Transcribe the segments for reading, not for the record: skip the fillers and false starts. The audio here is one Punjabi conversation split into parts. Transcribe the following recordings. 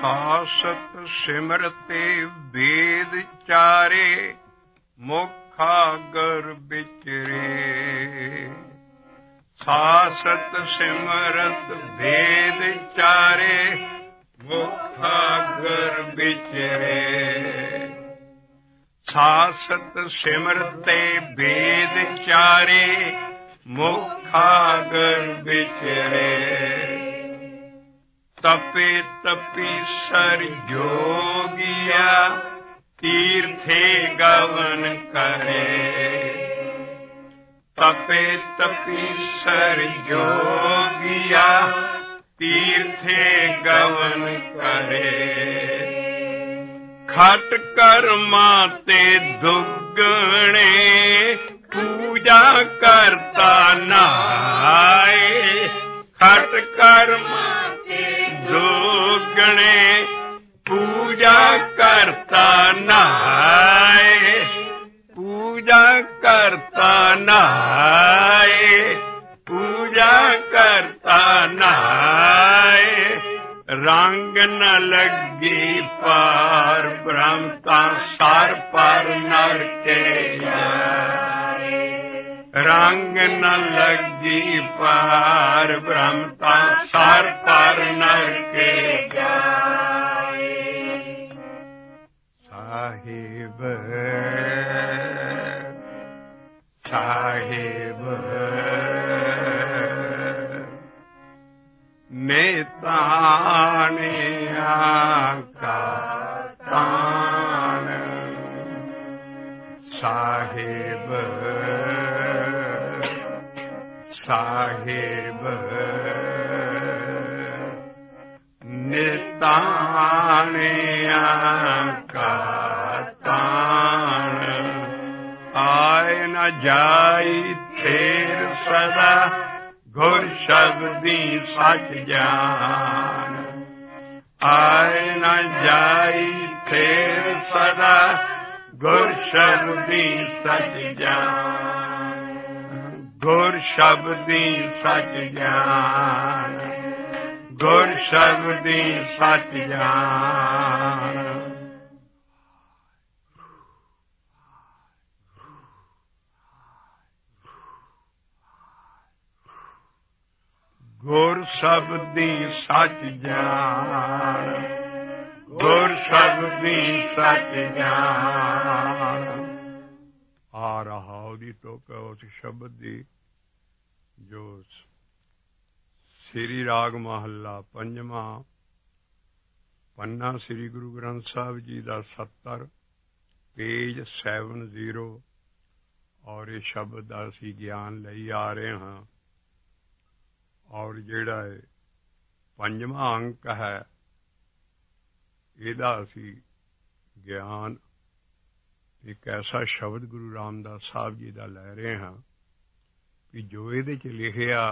ਸਾਸਤ ਸਿਮਰਤੇ ਵੇਦ ਚਾਰੇ, ਮੁਖਾਗਰ ਵਿਚਰੇ। ਸਾਸਤ ਸਿਮਰਤ ਵੇਦ ਚਾਰੇ, ਮੁਖਾਗਰ ਵਿਚਰੇ। ਸਾਸਤ ਸਿਮਰਤੇ ਵੇਦ ਚਾਰੇ, ਮੁਖਾਗਰ ਵਿਚਰੇ। ਤਪੇ ਤਪੀਸਰ ਜੋਗੀਆ, ਤੀਰਥੇ ਗਵਨ ਕਰੇ। ਤਪੇ ਤਪੀਸਰ ਜੋਗੀਆ, ਤੀਰਥੇ ਗਵਨ ਕਰੇ। ਖਟ ਕਰਮਾਂ ਤੇ ਦੁੱਗਣੇ, ਪੂਜਾ ਕਰਤਾ ਨਾਏ। ਖਟ ਕਰਮਾਂ ਤੇ ਦੁੱਗਣੇ, ਪੂਜਾ ਕਰਤਾ ਨਾਏ। ਪੂਜਾ ਕਰਤਾ ਨਾਏ, ਪੂਜਾ ਕਰਤਾ ਨਾਏ। ਰੰਗ ਨ ਲੱਗੀ ਪਾਰ ਬ੍ਰਹਮ, ਤਾਂ ਸਰ ਪਰ ਨਰਕੇ ਜਾਏ। ਰੰਗ ਨ ਲੱਗੀ ਪਾਰ ਬ੍ਰਹਮ, ਤਾਂ ਸਰ ਪਰ ਨਰਕੇ ਜਾਏ। ਸਾਹਿਬ ਸਾਹਿਬ ਨੇਤਾਣਿਆ ਕਾ ਤਾਣ। ਸਾਹਿਬ ਸਾਹਿਬ ਨੇਤਾਣਿਆ ਕਾ ਤਾਣ। ਆਏ ਨ ਜਾਈ ਫੇਰ ਸਦਾ, ਗੁਰ ਸ਼ਬਦੀ ਸੱਚ ਜਾਣ। ਆਏ ਨ ਜਾਈ ਫੇਰ ਸਦਾ, ਗੁਰ ਸ਼ਬਦੀ ਸੱਚ ਜਾਣ। ਗੁਰ ਸ਼ਬਦੀ ਸੱਚ ਜਾਣ। ਗੁਰ ਸ਼ਬਦੀ ਸੱਚ ਜਾਣ। ਗੁਰ ਸ਼ਬਦੀ ਸੱਚ ਜਾਣ। ਗੁਰ ਸ਼ਬਦੀ ਸੱਚ ਜਾਣ। ਆ ਰਹਾ ਉਹਦੀ ਤੁਕ ਉਸ ਸ਼ਬਦ ਦੀ, ਜੋ ਸ੍ਰੀ ਰਾਗ ਮਹੱਲਾ ਪੰਜਵਾਂ, ਪੰਨਾ ਸ੍ਰੀ ਗੁਰੂ ਗ੍ਰੰਥ ਸਾਹਿਬ ਜੀ ਦਾ 70, ਪੇਜ 70। ਔਰ ਇਹ ਸ਼ਬਦ ਦਾ ਅਸੀਂ ਗਿਆਨ ਲਈ ਆ ਰਹੇ ਹਾਂ। ਔਰ ਜਿਹੜਾ ਇਹ ਪੰਜਵਾਂ ਅੰਕ ਹੈ, ਇਹਦਾ ਅਸੀਂ ਗਿਆਨ ਇੱਕ ਐਸਾ ਸ਼ਬਦ ਗੁਰੂ ਰਾਮਦਾਸ ਸਾਹਿਬ ਜੀ ਦਾ ਲੈ ਰਹੇ ਹਾਂ ਕਿ ਜੋ ਇਹਦੇ 'ਚ ਲਿਖਿਆ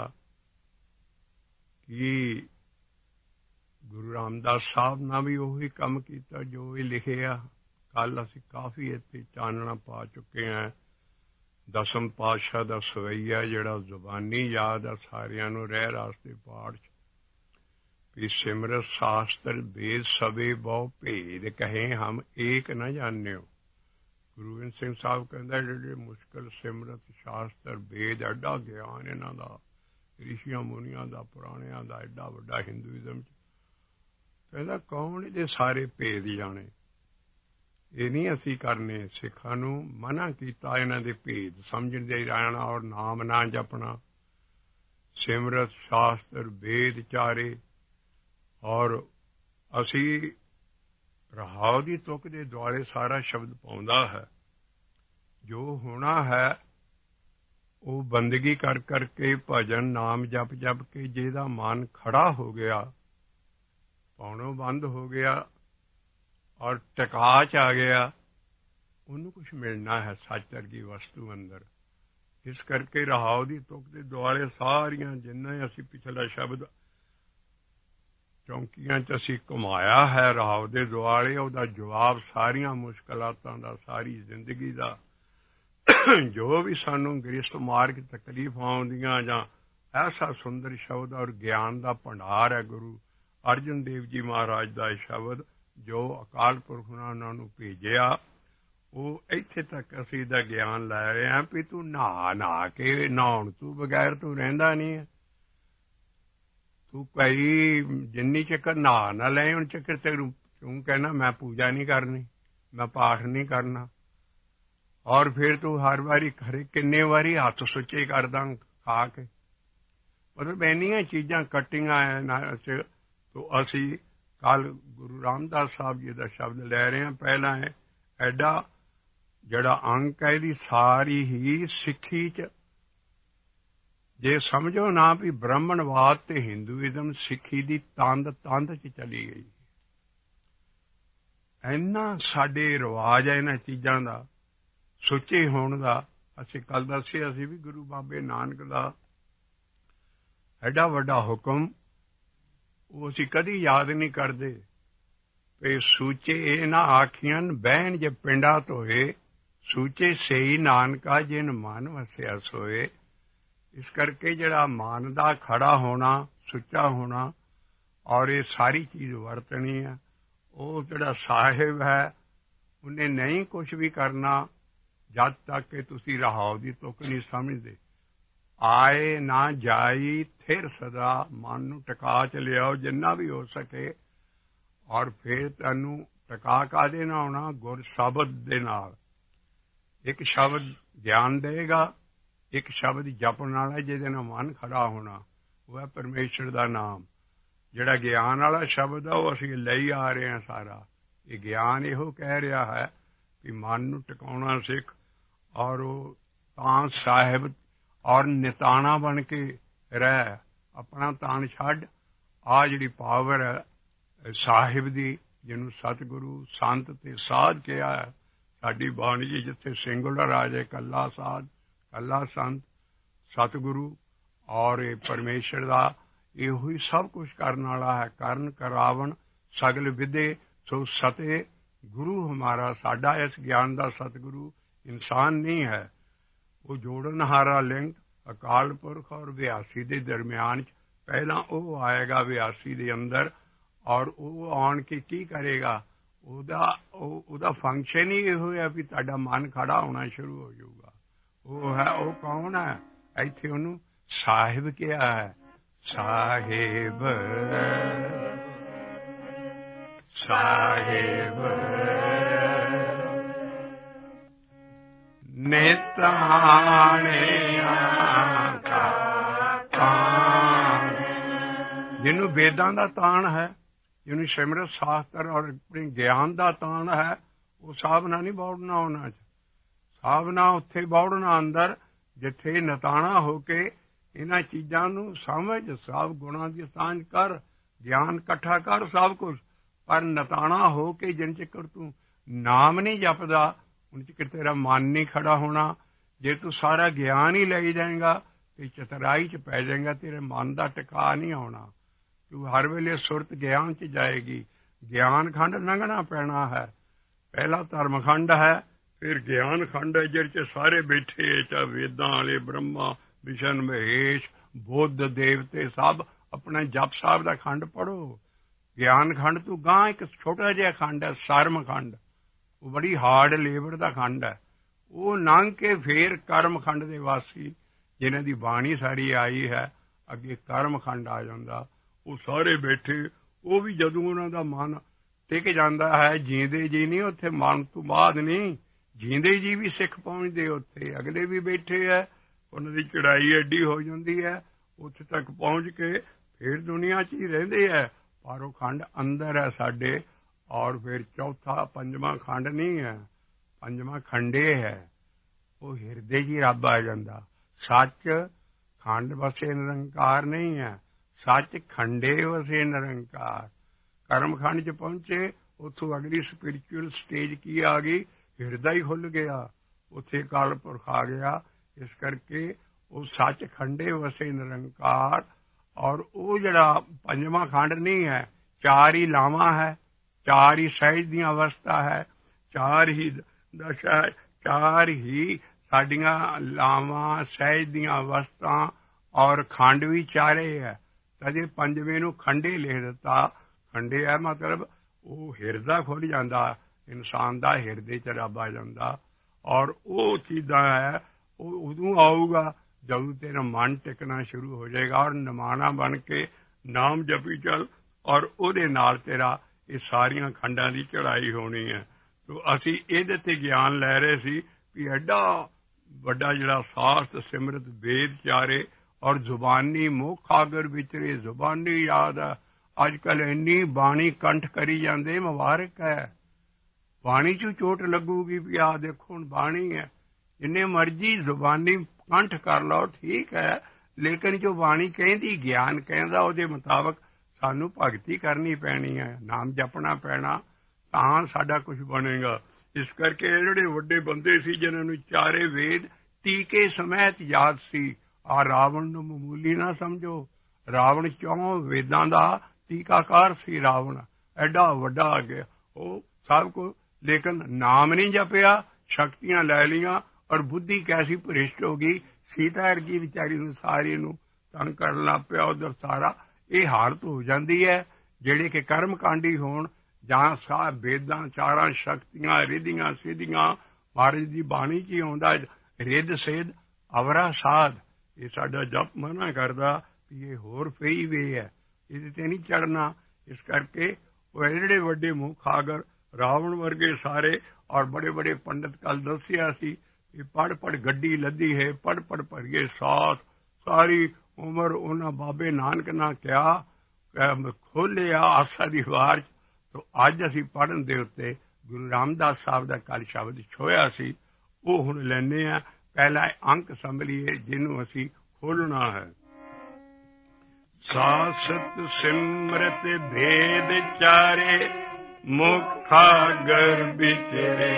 ਕਿ ਗੁਰੂ ਰਾਮਦਾਸ ਸਾਹਿਬ ਨਾਲ ਵੀ ਉਹੀ ਕੰਮ ਕੀਤਾ ਜੋ ਇਹ ਲਿਖਿਆ। ਕੱਲ੍ਹ ਅਸੀਂ ਕਾਫੀ ਇੱਥੇ ਚਾਨਣਾ ਪਾ ਚੁੱਕੇ ਹਾਂ। ਦਸਮ ਪਾਤਸ਼ਾਹ ਦਾ ਸਵਈਆ ਜਿਹੜਾ ਜ਼ੁਬਾਨੀ ਯਾਦ ਆ ਸਾਰਿਆਂ ਨੂੰ, ਰਹਿ ਰਾਸਤੇ ਪਾਠ 'ਚ ਵੀ ਸਿਮਰਤ ਸ਼ਾਸਤਰ ਵੇਦ ਸਭੇ ਬਹੁ ਭੇਦ, ਕਹੇ ਹਮ ਏਕ ਨਾ ਜਾਣਿਓ। ਗੁਰੂ ਗੋਬਿੰਦ ਸਿੰਘ ਸਾਹਿਬ ਕਹਿੰਦਾ ਜਿਹੜੇ ਮੁਸ਼ਕਿਲ ਸਿਮਰਤ ਸ਼ਾਸਤਰ ਵੇਦ, ਐਡਾ ਗਿਆਨ ਇਹਨਾਂ ਦਾ, ਰਿਸ਼ੀਆਂ ਮੁਨੀਆਂ ਦਾ, ਪੁਰਾਣਿਆਂ ਦਾ, ਐਡਾ ਵੱਡਾ ਹਿੰਦੂਇਜ਼ਮ 'ਚ, ਕਹਿੰਦਾ ਕੌਣ ਇਹਦੇ ਸਾਰੇ ਭੇਦ ਜਾਣੇ। ਇਹ ਨਹੀਂ ਅਸੀਂ ਕਰਨੇ। ਸਿੱਖਾਂ ਨੂੰ ਮਨ੍ਹਾ ਕੀਤਾ ਇਹਨਾਂ ਦੇ ਭੇਦ ਸਮਝਣ ਦੇ ਰਹਿਣਾ ਔਰ ਨਾਮ ਨਾ ਜਪਣਾ। ਸਿਮਰਤ ਸ਼ਾਸਤਰ ਵੇਦ ਚਾਰੇ। ਔਰ ਅਸੀਂ ਰਹਾਉ ਦੀ ਤੁਕ ਦੇ ਦੁਆਲੇ ਸਾਰਾ ਸ਼ਬਦ ਪਾਉਂਦਾ ਹੈ। ਜੋ ਹੋਣਾ ਹੈ ਉਹ ਬੰਦਗੀ ਕਰ ਕਰਕੇ, ਭਜਨ ਨਾਮ ਜਪ ਜਪ ਕੇ ਜਿਹਦਾ ਮਨ ਖੜਾ ਹੋ ਗਿਆ, ਪਾਉਣੋਂ ਬੰਦ ਹੋ ਗਿਆ ਔਰ ਟਿਕਾ 'ਚ ਆ ਗਿਆ, ਉਹਨੂੰ ਕੁਛ ਮਿਲਣਾ ਹੈ ਸੱਚ ਵਰਗੀ ਵਸਤੂ ਅੰਦਰ। ਇਸ ਕਰਕੇ ਰਹਾਉ ਦੀ ਤੁਕ ਦੇ ਦੁਆਲੇ ਸਾਰੀਆਂ ਜਿੰਨਾ ਅਸੀਂ ਪਿਛਲਾ ਸ਼ਬਦ ਚੌਂਕੀਆਂ 'ਚ ਅਸੀਂ ਘੁਮਾਇਆ ਹੈ ਰਹਾਉ ਦੇ ਦੁਆਲੇ, ਉਹਦਾ ਜਵਾਬ ਸਾਰੀਆਂ ਮੁਸ਼ਕਲਾਤਾਂ ਦਾ, ਸਾਰੀ ਜ਼ਿੰਦਗੀ ਦਾ, ਜੋ ਵੀ ਸਾਨੂੰ ਗ੍ਰਸਤ ਮਾਰਗ ਤਕਲੀਫ ਆਉਂਦੀਆਂ, ਜਾਂ ਐਸਾ ਸੁੰਦਰ ਸ਼ਬਦ ਔਰ ਗਿਆਨ ਦਾ ਭੰਡਾਰ ਹੈ ਗੁਰੂ ਅਰਜਨ ਦੇਵ ਜੀ ਮਹਾਰਾਜ ਦਾ ਸ਼ਬਦ ਜੋ ਅਕਾਲ ਪੁਰਖ ਨੇ ਉਹਨਾਂ ਨੂੰ ਭੇਜਿਆ, ਉਹ ਇੱਥੇ ਤੱਕ ਅਸੀਂ ਦਾ ਗਿਆਨ ਲੈ ਰਹੇ ਹਾਂ ਵੀ ਤੂੰ ਨਹਾ ਕੇ ਨਹਾਉਣ ਤੋਂ ਬਗੈਰ ਤੂੰ ਰਹਿੰਦਾ ਨਹੀਂ ਹੈ। ਤੂੰ ਕਈ ਜਿੰਨੀ ਚੱਕਰ ਨਹਾ ਨਾ ਲੈ ਹੁਣ ਚੱਕਰ ਤੈਨੂੰ ਤੂੰ ਕਹਿਣਾ ਮੈਂ ਪੂਜਾ ਨਹੀਂ ਕਰਨੀ, ਮੈਂ ਪਾਠ ਨਹੀਂ ਕਰਨਾ, ਔਰ ਫਿਰ ਤੂੰ ਹਰ ਵਾਰੀ ਖਰੇ ਕਿੰਨੇ ਵਾਰੀ ਹੱਥ ਸੁੱਚੇ ਕਰਦਾ ਖਾ ਕੇ। ਮਤਲਬ ਇੰਨੀਆਂ ਚੀਜ਼ਾਂ ਕੱਟੀਆਂ ਇਹਨਾਂ 'ਚ। ਤੋ ਅਸੀਂ ਕੱਲ ਗੁਰੂ ਰਾਮਦਾਸ ਸਾਹਿਬ ਜੀ ਦਾ ਸ਼ਬਦ ਲੈ ਰਹੇ ਹਾਂ। ਪਹਿਲਾਂ ਹੈ ਐਡਾ ਜਿਹੜਾ ਅੰਕ ਹੈ ਇਹਦੀ ਸਾਰੀ ਹੀ ਸਿੱਖੀ 'ਚ, ਜੇ ਸਮਝੋ ਨਾ ਵੀ ਬ੍ਰਾਹਮਣਵਾਦ ਤੇ ਹਿੰਦੂਇਜ਼ਮ ਸਿੱਖੀ ਦੀ ਤੰਦ 'ਚ ਚਲੀ ਗਈ। ਇੰਨਾ ਸਾਡੇ ਰਿਵਾਜ ਹੈ ਇਹਨਾਂ ਚੀਜ਼ਾਂ ਦਾ, ਸੁੱਚੇ ਹੋਣ ਦਾ। ਅਸੀਂ ਕੱਲ ਦੱਸਿਆ ਸੀ ਵੀ ਗੁਰੂ ਬਾਬੇ ਨਾਨਕ ਦਾ ਐਡਾ ਵੱਡਾ ਹੁਕਮ ਉਹ ਅਸੀਂ ਕਦੀ ਯਾਦ ਨਹੀਂ ਕਰਦੇ ਵੀ ਸੂਚੇ ਇਹ ਨਾ ਆਖੀਆਂ ਬਹਿਣ ਜੇ ਪਿੰਡਾ ਧੋਏ, ਸੂਚੇ ਸਹੀ ਨਾਨਕਾ ਜਿਨ ਮਨ ਵਸਿਆ ਸੋਏ। ਇਸ ਕਰਕੇ ਜਿਹੜਾ ਮਨ ਦਾ ਖੜਾ ਹੋਣਾ, ਸੁੱਚਾ ਹੋਣਾ, ਔਰ ਇਹ ਸਾਰੀ ਚੀਜ਼ ਵਰਤਣੀ ਹੈ। ਉਹ ਜਿਹੜਾ ਸਾਹਿਬ ਹੈ ਉਹਨੇ ਨਹੀਂ ਕੁਛ ਵੀ ਕਰਨਾ ਜਦ ਤੱਕ ਕਿ ਤੁਸੀਂ ਰਹਾਉ ਦੀ ਤੁਕ ਨਹੀਂ ਸਮਝਦੇ। ਆਏ ਨਾ ਜਾਈ ਫਿਰ ਸਦਾ ਮਨ ਨੂੰ ਟਿਕਾ ਚ ਲਿਆਓ ਜਿੰਨਾ ਵੀ ਹੋ ਸਕੇ, ਔਰ ਫਿਰ ਤੁਹਾਨੂੰ ਟਿਕਾ ਕਾਹਦੇ ਨਾਲ ਆਉਣਾ? ਗੁਰ ਸ਼ਬਦ ਦੇ ਨਾਲ। ਇੱਕ ਸ਼ਬਦ ਗਿਆਨ ਦੇਗਾ, ਇੱਕ ਸ਼ਬਦ ਜਪਣ ਵਾਲਾ ਜਿਹਦੇ ਨਾਲ ਮਨ ਖੜਾ ਹੋਣਾ, ਉਹ ਹੈ ਪਰਮੇਸ਼ਰ ਦਾ ਨਾਮ। ਜਿਹੜਾ ਗਿਆਨ ਵਾਲਾ ਸ਼ਬਦ ਆ ਉਹ ਅਸੀਂ ਲਈ ਆ ਰਹੇ ਹਾਂ ਸਾਰਾ। ਇਹ ਗਿਆਨ ਇਹੋ ਕਹਿ ਰਿਹਾ ਹੈ ਕਿ ਮਨ ਨੂੰ ਟਿਕਾਉਣਾ ਸਿੱਖ, ਔਰ ਉਹ ਤਾਂ ਸਾਹਿਬ ਔਰ ਨਿਤਾਣਾ ਬਣ ਕੇ ਰਹਿ। ਆਪਣਾ ਤਾਣ ਛੱਡ। ਆ ਜਿਹੜੀ ਪਾਵਰ ਹੈ ਸਾਹਿਬ ਦੀ, ਜਿਹਨੂੰ ਸਤਿਗੁਰੂ ਸੰਤ ਤੇ ਸਾਧ ਕਿਹਾ ਹੈ, ਸਾਡੀ ਬਾਣੀ ਜੀ ਜਿੱਥੇ ਸਿੰਗੂਲਰ ਆ ਜਾਏ, ਕੱਲਾ ਸਾਧ, ਕੱਲਾ ਸੰਤ, ਸਤਿਗੁਰੂ ਔਰ ਇਹ ਪਰਮੇਸ਼ਰ ਦਾ, ਇਹੋ ਹੀ ਸਭ ਕੁਝ ਕਰਨ ਵਾਲਾ ਹੈ। ਕਰਨ ਕਰਾਵਣ ਸਗਲ ਵਿਦੇ ਸੋ ਸਤੇ ਗੁਰੂ ਹਮਾਰਾ। ਸਾਡਾ ਇਸ ਗਿਆਨ ਦਾ ਸਤਿਗੁਰੂ ਇਨਸਾਨ ਨਹੀਂ ਹੈ, ਉਹ ਜੋੜਨਹਾਰਾ ਲਿੰਕ ਅਕਾਲ ਪੁਰਖ ਔਰ ਵਿਆਸੀ ਦੇ ਦਰਮਿਆਨ 'ਚ। ਪਹਿਲਾਂ ਉਹ ਆਏਗਾ ਵਿਆਸੀ ਦੇ ਅੰਦਰ, ਔਰ ਉਹ ਆਉਣ ਕੇ ਕੀ ਕਰੇਗਾ? ਉਹਦਾ ਫੰਕਸ਼ਨ ਹੀ ਇਹੋ ਹੈ ਵੀ ਤੁਹਾਡਾ ਮਨ ਖੜਾ ਹੋਣਾ ਸ਼ੁਰੂ ਹੋ ਜਾਊਗਾ। ਉਹ ਹੈ, ਉਹ ਕੌਣ ਹੈ? ਇੱਥੇ ਉਹਨੂੰ ਸਾਹਿਬ ਕਿਹਾ ਹੈ। ਸਾਹਿਬ ਸਾਹਿਬ ਨਿਤਾਣਿਆ ਕਾ ਤਾਣ। ਜਿਹਨੂੰ ਵੇਦਾਂ ਦਾ ਤਾਣ ਹੈ, ਜਿਹਨੂੰ ਸਿਮਰਤ ਸ਼ਾਸਤਰ ਔਰ ਆਪਣੇ ਗਿਆਨ ਦਾ ਤਾਣ ਹੈ, ਉਹ ਸਾਬਨਾ ਨਹੀਂ ਬੌੜਨਾ ਉਹਨਾਂ 'ਚ। ਸਾਬਨਾ ਉੱਥੇ ਬੌੜਨਾ ਅੰਦਰ ਜਿੱਥੇ ਨਤਾਣਾ ਹੋ ਕੇ ਇਹਨਾਂ ਚੀਜ਼ਾਂ ਨੂੰ ਸਮਝ, ਸਭ ਗੁਣਾਂ ਦੀ ਸਾਂਝ ਕਰ, ਗਿਆਨ ਇਕੱਠਾ ਕਰ, ਸਭ ਕੁਛ। ਪਰ ਨਤਾਣਾ ਹੋ ਕੇ ਜਿੰਨ ਚਿਕਰ ਤੂੰ ਨਾਮ ਨਹੀਂ ਜਪਦਾ, ਉਨ ਚਿਕਰ ਤੇਰਾ ਮਨ ਨਹੀਂ ਖੜਾ ਹੋਣਾ। ਜੇ ਤੂੰ ਸਾਰਾ ਗਿਆਨ ਹੀ ਲਈ ਜਾਏਗਾ ਤੇ ਚਤਰਾਈ 'ਚ ਪੈ ਜਾਏਗਾ, ਤੇਰੇ ਮਨ ਦਾ ਟਿਕਾ ਨਹੀਂ ਆਉਣਾ। ਤੂੰ ਹਰ ਵੇਲੇ ਸੁਰਤ ਗਿਆਨ 'ਚ ਜਾਏਗੀ। ਗਿਆਨ ਖੰਡ ਲੰਘਣਾ ਪੈਣਾ ਹੈ। ਪਹਿਲਾ ਧਰਮ ਖੰਡ ਹੈ, ਫਿਰ ਗਿਆਨ ਖੰਡ ਹੈ, ਜਿਹਦੇ 'ਚ ਸਾਰੇ ਬੈਠੇ, ਚਾਹੇ ਵੇਦਾਂ ਵਾਲੇ, ਬ੍ਰਹਮਾ, ਵਿਸ਼ਨ, ਮਹੇਸ਼, ਬੁੱਧ, ਦੇਵਤੇ, ਸਭ ਆਪਣਾ ਜਪ ਸਾਹਿਬ ਦਾ ਖੰਡ ਪੜ੍ਹੋ। ਗਿਆਨ ਖੰਡ ਤੂੰ ਗਾਂ ਇੱਕ ਛੋਟਾ ਜਿਹਾ ਖੰਡ ਹੈ, ਸਰਮ ਖੰਡ, ਉਹ ਬੜੀ ਹਾਰਡ ਲੇਬਰ ਦਾ ਖੰਡ ਹੈ। ਉਹ ਲੰਘ ਕੇ ਫੇਰ ਕਰਮ ਖੰਡ ਦੇ ਵਾਸੀ, ਜਿਨ੍ਹਾਂ ਦੀ ਬਾਣੀ ਸਾਰੀ ਆਈ ਹੈ, ਅੱਗੇ ਕਰਮ ਖੰਡ ਆ ਜਾਂਦਾ। ਉਹ ਸਾਰੇ ਬੈਠੇ, ਉਹ ਵੀ ਜਦੋਂ ਉਹਨਾਂ ਦਾ ਮਨ ਟਿਕ ਜਾਂਦਾ ਹੈ, ਜੀਂਦੇ ਜੀ ਨਹੀਂ ਉੱਥੇ, ਮਨ ਤੋਂ ਬਾਅਦ ਨਹੀਂ, ਜੀਂਦੇ ਜੀ ਵੀ ਸਿੱਖ ਪਹੁੰਚਦੇ ਉੱਥੇ। ਅਗਲੇ ਵੀ ਬੈਠੇ ਹੈ, ਉਹਨਾਂ ਦੀ ਚੜਾਈ ਐਡੀ ਹੋ ਜਾਂਦੀ ਹੈ, ਉੱਥੇ ਤੱਕ ਪਹੁੰਚ ਕੇ ਫੇਰ ਦੁਨੀਆ 'ਚ ਹੀ ਰਹਿੰਦੇ ਹੈ। ਪਰ ਉਹ ਖੰਡ ਅੰਦਰ ਹੈ ਸਾਡੇ। ਔਰ ਫਿਰ ਚੌਥਾ, ਪੰਜਵਾਂ ਖੰਡ ਨਹੀਂ ਹੈ, ਪੰਜਵਾਂ ਖੰਡੇ ਹੈ, ਉਹ ਹਿਰਦੇ 'ਚ ਹੀ ਰੱਬ ਆ ਜਾਂਦਾ। ਸੱਚ ਖੰਡ ਵਸੇ ਨਿਰੰਕਾਰ ਨਹੀਂ ਹੈ, ਸੱਚ ਖੰਡੇ ਵਸੇ ਨਿਰੰਕਾਰ। ਕਰਮ ਖੰਡ 'ਚ ਪਹੁੰਚੇ, ਉੱਥੋਂ ਅਗਲੀ ਸਪਿਰਿਚੁਅਲ ਸਟੇਜ ਕੀ ਆ ਗਈ? ਹਿਰਦਾ ਹੀ ਖੁੱਲ੍ਹ ਗਿਆ, ਉੱਥੇ ਅਕਾਲ ਪੁਰਖ ਆ ਗਿਆ। ਇਸ ਕਰਕੇ ਉਹ ਸੱਚ ਖੰਡੇ ਵਸੇ ਨਿਰੰਕਾਰ। ਔਰ ਉਹ ਜਿਹੜਾ ਪੰਜਵਾਂ ਖੰਡ ਨਹੀਂ ਹੈ, ਚਾਰ ਹੀ ਲਾਵਾਂ ਹੈ, ਚਾਰ ਹੀ ਸਹਿਜ ਦੀਆਂ ਅਵਸਥਾ ਹੈ, ਚਾਰ ਹੀ ਦਸ਼ਾ, ਚਾਰ ਹੀ ਸਾਡੀਆਂ ਲਾਵਾਂ, ਸਹਿਜ ਦੀਆਂ ਅਵਸਥਾ, ਔਰ ਖੰਡ ਵੀ ਚਾਰੇ ਹੈ। ਤਦੇ ਪੰਜਵੇਂ ਨੂੰ ਖੰਡੇ ਲਿਖ ਦਿੱਤਾ। ਖੰਡੇ ਹੈ ਮਤਲਬ ਉਹ ਹਿਰਦਾ ਖੁੱਲ੍ਹ ਜਾਂਦਾ, ਇਨਸਾਨ ਦਾ ਹਿਰਦੇ 'ਚ ਰੱਬ ਆ ਜਾਂਦਾ। ਔਰ ਉਹ ਚੀਜ਼ਾਂ ਹੈ ਉਹ ਉਦੋਂ ਆਊਗਾ ਜਦੋਂ ਤੇਰਾ ਮਨ ਟਿਕਣਾ ਸ਼ੁਰੂ ਹੋ ਜਾਏਗਾ ਔਰ ਨਿਮਾਣਾ ਬਣ ਕੇ ਨਾਮ ਜਪੀ ਚੱਲ, ਔਰ ਉਹਦੇ ਨਾਲ ਤੇਰਾ ਇਹ ਸਾਰੀਆਂ ਖੰਡਾਂ ਦੀ ਚੜ੍ਹਾਈ ਹੋਣੀ ਹੈ। ਤੋ ਅਸੀਂ ਇਹਦੇ ਤੇ ਗਿਆਨ ਲੈ ਰਹੇ ਸੀ ਵੀ ਐਡਾ ਵੱਡਾ ਜਿਹੜਾ ਸਾਸਤ ਸਿਮਰਤ ਵੇਦ ਚਾਰੇ ਔਰ ਜ਼ੁਬਾਨੀ ਮੁੱਖ ਆਗਰ ਵਿਚਰੇ, ਜ਼ੁਬਾਨੀ ਯਾਦ ਹੈ। ਅੱਜ ਕੱਲ੍ਹ ਇੰਨੀ ਬਾਣੀ ਕੰਠ ਕਰੀ ਜਾਂਦੇ, ਮੁਬਾਰਕ ਹੈ। ਬਾਣੀ 'ਚ ਚੋਟ ਲੱਗੂਗੀ ਵੀ ਆਹ ਦੇਖੋ ਹੁਣ ਬਾਣੀ ਹੈ। ਜਿੰਨੇ ਮਰਜ਼ੀ ਜ਼ੁਬਾਨੀ ਕੰਠ ਕਰ ਲਓ ਠੀਕ ਹੈ, ਲੇਕਿਨ ਜੋ ਬਾਣੀ ਕਹਿੰਦੀ, ਗਿਆਨ ਕਹਿੰਦਾ, ਉਹਦੇ ਮੁਤਾਬਕ ਸਾਨੂੰ ਭਗਤੀ ਕਰਨੀ ਪੈਣੀ ਹੈ, ਨਾਮ ਜਪਣਾ ਪੈਣਾ, ਤਾਂ ਸਾਡਾ ਕੁਝ ਬਣੇਗਾ। ਇਸ ਕਰਕੇ ਇਹ ਜਿਹੜੇ ਵੱਡੇ ਬੰਦੇ ਸੀ ਜਿਨ੍ਹਾਂ ਨੂੰ ਚਾਰੇ ਵੇਦ ਟੀਕੇ ਸਮੇਤ ਯਾਦ ਸੀ, ਆਹ ਰਾਵਣ ਨੂੰ ਮਾਮੂਲੀ ਨਾ ਸਮਝੋ। ਰਾਵਣ 4 ਵੇਦਾਂ ਦਾ ਟੀਕਾਕਾਰ ਸੀ। ਰਾਵਣ ਐਡਾ ਵੱਡਾ ਆ ਗਿਆ, ਉਹ ਸਭ ਕੁਝ, ਲੇਕਿਨ ਨਾਮ ਨਹੀਂ ਜਪਿਆ, ਸ਼ਕਤੀਆਂ ਲੈ ਲਈਆਂ ਔਰ ਬੁੱਧੀ ਕੈਸੀ ਭ੍ਰਿਸ਼ਟ ਹੋ ਗਈ। ਸੀਤਾ ਵਰਗੀ ਵਿਚਾਰੀ ਨੂੰ ਸਾਰੀ ਨੂੰ ਤੰਗ ਕਰਨ ਲੱਗ ਪਿਆ ਉਧਰ ਸਾਰਾ। ਇਹ ਹਾਲਤ ਹੋ ਜਾਂਦੀ ਹੈ ਜਿਹੜੇ ਕਿ ਕਰਮ ਕਾਂਡੀ ਹੋਣ ਜਾਂ ਸਾਹ ਵੇਦਾਂ ਚਾਰਾਂ ਸ਼ਕਤੀਆਂ ਰਿਧੀਆਂ ਸਿੱਧੀਆਂ। ਮਹਾਰਾਜ ਦੀ ਬਾਣੀ 'ਚ ਹੀ ਆਉਂਦਾ ਰਿੱਧ ਸਿੱਧ ਅਵਰਾ ਸਾਧ। ਇਹ ਸਾਡਾ ਜਪ ਮਨਾ ਕਰਦਾ ਵੀ ਇਹ ਹੋਰ ਫੇਈ ਵੇ ਹੈ, ਇਹਦੇ ਤੇ ਨਹੀਂ ਚੜ੍ਹਨਾ। ਇਸ ਕਰਕੇ ਉਹ ਜਿਹੜੇ ਵੱਡੇ ਮੁੱਖ ਆਗਰ ਰਾਵਣ ਵਰਗੇ ਸਾਰੇ ਔਰ ਬੜੇ ਬੜੇ ਪੰਡਤ ਕੱਲ ਦੱਸਿਆ ਸੀ ਇਹ ਪੜ੍ਹ ਗੱਡੀ ਲੱਦੀ ਹੈ, ਪੜ੍ਹ ਭਰੀਏ ਸਾਥ। ਸਾਰੀ ਉਮਰ ਉਹਨਾਂ ਬਾਬੇ ਨਾਨਕ ਨਾਲ ਕਿਹਾ ਖੋਲ੍ਹਿਆ ਆਸਾ ਦੀ ਵਾਰ 'ਚ। ਤੋ ਅੱਜ ਅਸੀਂ ਪੜ੍ਹਨ ਦੇ ਉੱਤੇ ਗੁਰੂ ਰਾਮਦਾਸ ਸਾਹਿਬ ਦਾ ਕੱਲ੍ਹ ਸ਼ਬਦ ਛੋਇਆ ਸੀ, ਉਹ ਹੁਣ ਲੈਂਦੇ ਹਾਂ। ਪਹਿਲਾ ਅੰਕ ਸੰਭਲੀਏ ਜਿਹਨੂੰ ਅਸੀਂ ਖੋਲ੍ਹਣਾ ਹੈ। ਸਾਸਤ ਸਿਮਰਤ ਭੇਦ ਚਾਰੇ ਮੁਖਾਗਰ ਵਿਚਰੇ।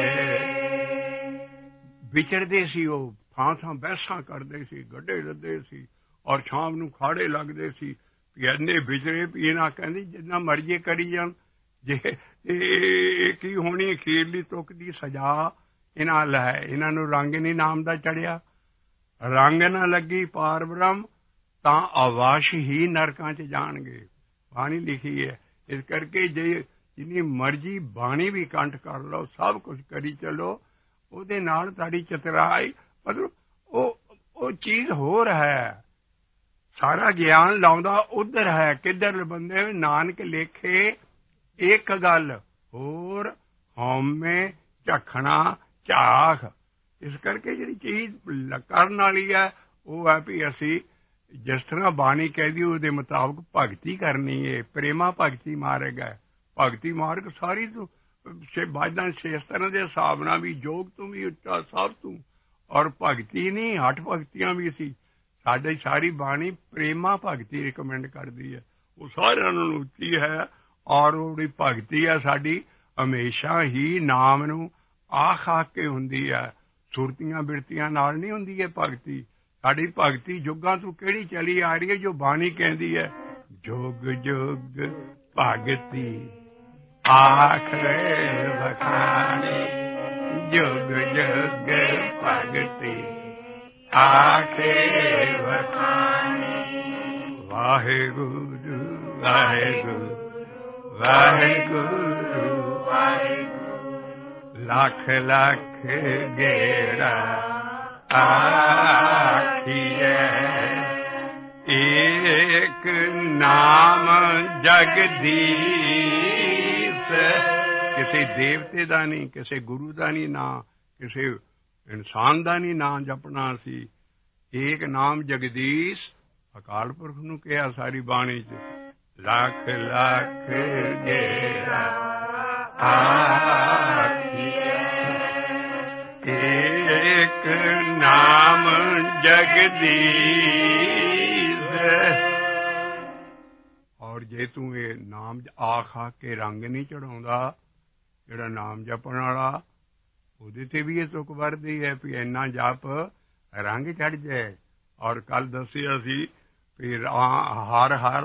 ਵਿਚਰਦੇ ਸੀ ਉਹ, ਥਾਂ ਬਹਿਸਾਂ ਕਰਦੇ ਸੀ, ਗੱਡੇ ਲੱਦੇ ਸੀ ਔਰ ਸ਼ਾਮ ਨੂੰ ਖਾੜੇ ਲੱਗਦੇ ਸੀ। ਵੀ ਇੰਨੇ ਵਿਚਰੇ ਵੀ ਇਹਨਾਂ ਕਹਿੰਦੇ ਜਿੰਨਾ ਮਰਜ਼ੀ ਕਰੀ ਜਾਣ, ਜੇ ਇਹ ਕੀ ਹੋਣੀ ਅਖੀਰਲੀ ਤੁਕ ਦੀ ਸਜ਼ਾ ਇਹਨਾਂ ਲੈ। ਇਹਨਾਂ ਨੂੰ ਰੰਗ ਨਹੀਂ ਨਾਮ ਦਾ ਚੜਿਆ, ਰੰਗ ਨਾ ਲੱਗੀ ਪਾਰ ਬ੍ਰਹਮ ਤਾਂ ਅਵਾਸ਼ ਹੀ ਨਰਕਾਂ 'ਚ ਜਾਣਗੇ। ਬਾਣੀ ਲਿਖੀ ਹੈ। ਇਸ ਕਰਕੇ ਜੇ ਜਿੰਨੀ ਮਰਜ਼ੀ ਬਾਣੀ ਵੀ ਕੰਠ ਕਰ ਲਓ, ਸਭ ਕੁਝ ਕਰੀ ਚੱਲੋ, ਉਹਦੇ ਨਾਲ ਤੁਹਾਡੀ ਚਤਰਾਈ ਮਤਲਬ ਉਹ ਚੀਜ਼ ਹੋਰ ਹੈ। ਸਾਰਾ ਗਿਆਨ ਲਾਉਂਦਾ ਉੱਧਰ ਹੈ, ਕਿੱਧਰ ਬੰਦੇ ਨਾਨਕ ਲੇਖੇ ਇੱਕ ਗੱਲ ਹੋਰ ਹਉਮੈ ਝਖਣਾ ਝਾਖ। ਇਸ ਕਰਕੇ ਜਿਹੜੀ ਚੀਜ਼ ਕਰਨ ਵਾਲੀ ਹੈ ਉਹ ਹੈ ਵੀ ਅਸੀਂ ਜਿਸ ਤਰ੍ਹਾਂ ਬਾਣੀ ਕਹਿੰਦੀ ਉਹਦੇ ਮੁਤਾਬਕ ਭਗਤੀ ਕਰਨੀ ਹੈ। ਪ੍ਰੇਮਾ ਭਗਤੀ ਮਾਰਗ ਹੈ। ਭਗਤੀ ਮਾਰਗ ਸਾਰੀ ਤੋਂ ਬਾਜਾਂ 6 ਦੇ ਹਿਸਾਬ ਨਾਲ ਵੀ ਯੋਗ ਤੋਂ ਵੀ ਉੱਚਾ ਸਭ ਤੋਂ, ਔਰ ਭਗਤੀ ਨਹੀਂ ਹੱਠ ਭਗਤੀਆਂ ਵੀ ਸੀ। ਸਾਡੀ ਸਾਰੀ ਬਾਣੀ ਪ੍ਰੇਮਾ ਭਗਤੀ ਰਿਕਮੈਂਡ ਕਰਦੀ ਹੈ, ਉਹ ਸਾਰਿਆਂ ਨੂੰ ਉੱਚੀ ਹੈ। ਔਰ ਉਹ ਜਿਹੜੀ ਭਗਤੀ ਹੈ ਸਾਡੀ ਹਮੇਸ਼ਾ ਹੀ ਨਾਮ ਨੂੰ ਆਖ ਕੇ ਹੁੰਦੀ ਹੈ, ਸੁਰਤੀਆਂ ਬਿਰਤੀਆਂ ਨਾਲ ਨਹੀਂ ਹੁੰਦੀ ਹੈ ਭਗਤੀ। ਸਾਡੀ ਭਗਤੀ ਯੁੱਗਾਂ ਤੋਂ ਕਿਹੜੀ ਚਲੀ ਆ ਰਹੀ ਹੈ, ਜੋ ਬਾਣੀ ਕਹਿੰਦੀ ਹੈ ਜੁਗ ਜੁਗ ਭਗਤੀ ਆਖਰੇ ਵਖਾਣੀ, ਜੁਗ ਜੁਗ ਭਗਤੀ ਆਖਰੇ ਵਖਾਣੀ। ਵਾਹਿਗੁਰੂ ਵਾਹਿਗੁਰੂ ਵਾਹਿਗੁਰੂ ਵਾਹਿਗੁਰੂ, ਲੱਖ ਲੱਖ ਗੇੜਾ ਆਖੀਏ, ਏਕ ਨਾਮ ਜਗਦੀਸ਼। ਕਿਸੇ ਦੇਵਤੇ ਦਾ ਨਹੀਂ, ਕਿਸੇ ਗੁਰੂ ਦਾ ਨਹੀਂ ਨਾਂ, ਕਿਸੇ ਇਨਸਾਨ ਦਾ ਨਹੀਂ ਨਾਂ ਜਪਣਾ ਸੀ। ਏਕ ਨਾਮ ਜਗਦੀਸ਼ ਅਕਾਲ ਪੁਰਖ ਨੂੰ ਕਿਹਾ ਸਾਰੀ ਬਾਣੀ 'ਚ। ਲੱਖ ਲੱਖ ਗੇੜਾ ਆਖੀਏ, ਏਕ ਨਾਮ ਜਗਦੀਸ਼। ਔਰ ਜੇ ਤੂੰ ਇਹ ਨਾਮ ਆਖ ਕੇ ਰੰਗ ਨਹੀਂ ਚੜਾਉਂਦਾ, ਜਿਹੜਾ ਨਾਮ ਜਪਣ ਵਾਲਾ, ਉਹਦੇ ਤੇ ਵੀ ਇਹ ਤੁਕ ਵਰਦੀ ਹੈ ਵੀ ਇੰਨਾ ਜਪ ਰੰਗ ਚੜ ਜਾਏ। ਔਰ ਕੱਲ ਦੱਸਿਆ ਸੀ ਵੀ ਹਰ ਹਰ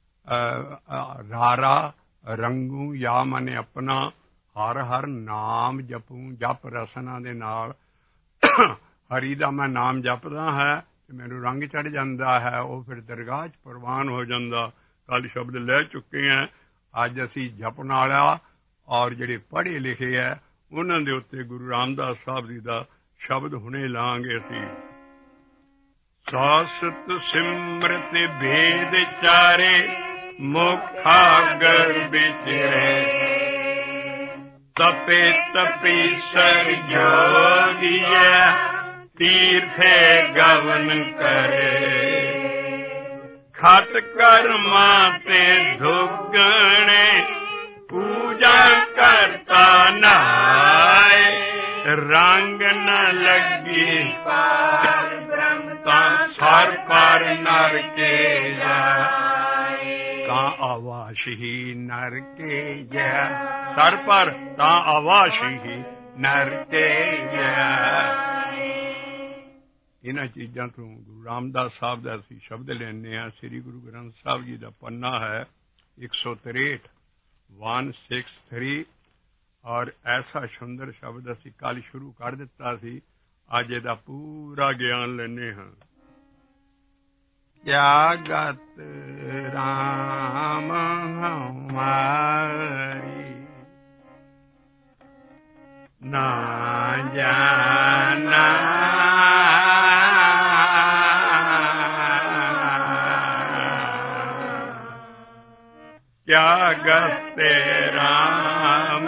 ਰਾਰਾ ਰੰਗੂ ਜਾਂ ਮਨ ਆਪਣਾ, ਹਰ ਹਰ ਨਾਮ ਜਪੂ। ਜਪ ਰਸਨਾ ਦੇ ਨਾਲ ਹਰੀ ਦਾ ਮੈਂ ਨਾਮ ਜਪਦਾ ਹੈ, ਮੈਨੂੰ ਰੰਗ ਚੜ੍ਹ ਜਾਂਦਾ ਹੈ, ਉਹ ਫਿਰ ਦਰਗਾਹ 'ਚ ਪ੍ਰਵਾਨ ਹੋ ਜਾਂਦਾ। ਕੱਲ੍ਹ ਸ਼ਬਦ ਲੈ ਚੁੱਕੇ ਹਾਂ, ਅੱਜ ਅਸੀਂ ਜਪਣ ਵਾਲਾ ਔਰ ਜਿਹੜੇ ਪੜ੍ਹੇ ਲਿਖੇ ਹੈ ਉਹਨਾਂ ਦੇ ਉੱਤੇ ਗੁਰੂ ਰਾਮਦਾਸ ਸਾਹਿਬ ਜੀ ਦਾ ਸ਼ਬਦ ਹੁਣੇ ਲਾਂਗੇ ਅਸੀਂ। ਸਾਸਤ ਸਿਮਰਤ ਭੇਦ ਚਾਰੇ ਮੁਖਾਗਰ ਵਿਚਰੇ ਤਪੇ ਤਪੀਸਰ ਜੋਗੀਐ ਤੀਰਥੇ ਗਵਨ ਕਰੇ ਖਤ ਕਰਮਾਂ ਤੇ ਧੁਗਣੇ ਪੂਜਾ ਕਰਤਾ ਨਾਏ ਰੰਗ ਨ ਲੱਗੀ ਪਾਰ ਬ੍ਰਹਮ ਤਾਂ ਸਰ ਪਰ ਨਰ ਕੇ ਜਾਏ ਤਾਂ ਆਵਾਸ਼ ਹੀ ਨਰ ਕੇ ਜਾ ਸਰ ਪਰ ਤਾਂ ਆਵਾਸ਼ ਹੀ ਨਰ ਕੇ ਜਾਏ। ਇਹਨਾਂ ਚੀਜ਼ਾਂ ਤੋਂ ਗੁਰੂ ਰਾਮਦਾਸ ਸਾਹਿਬ ਦਾ ਅਸੀਂ ਸ਼ਬਦ ਲੈਂਦੇ ਹਾਂ। ਸ੍ਰੀ ਗੁਰੂ ਗ੍ਰੰਥ ਸਾਹਿਬ ਜੀ ਦਾ ਪੰਨਾ ਹੈ 163 163 ਔਰ ਐਸਾ ਸੁੰਦਰ ਸ਼ਬਦ ਅਸੀਂ ਕੱਲ ਸ਼ੁਰੂ ਕਰ ਦਿੱਤਾ ਸੀ, ਅੱਜ ਇਹਦਾ ਪੂਰਾ ਗਿਆਨ ਲੈਂਦੇ ਹਾਂ। ਕਿਆ ਗਤ ਰਾਮ ਹਮਾਰੀ ਨਾ ਜਾਨਾ ਕਿਆ ਗਤ ਰਾਮ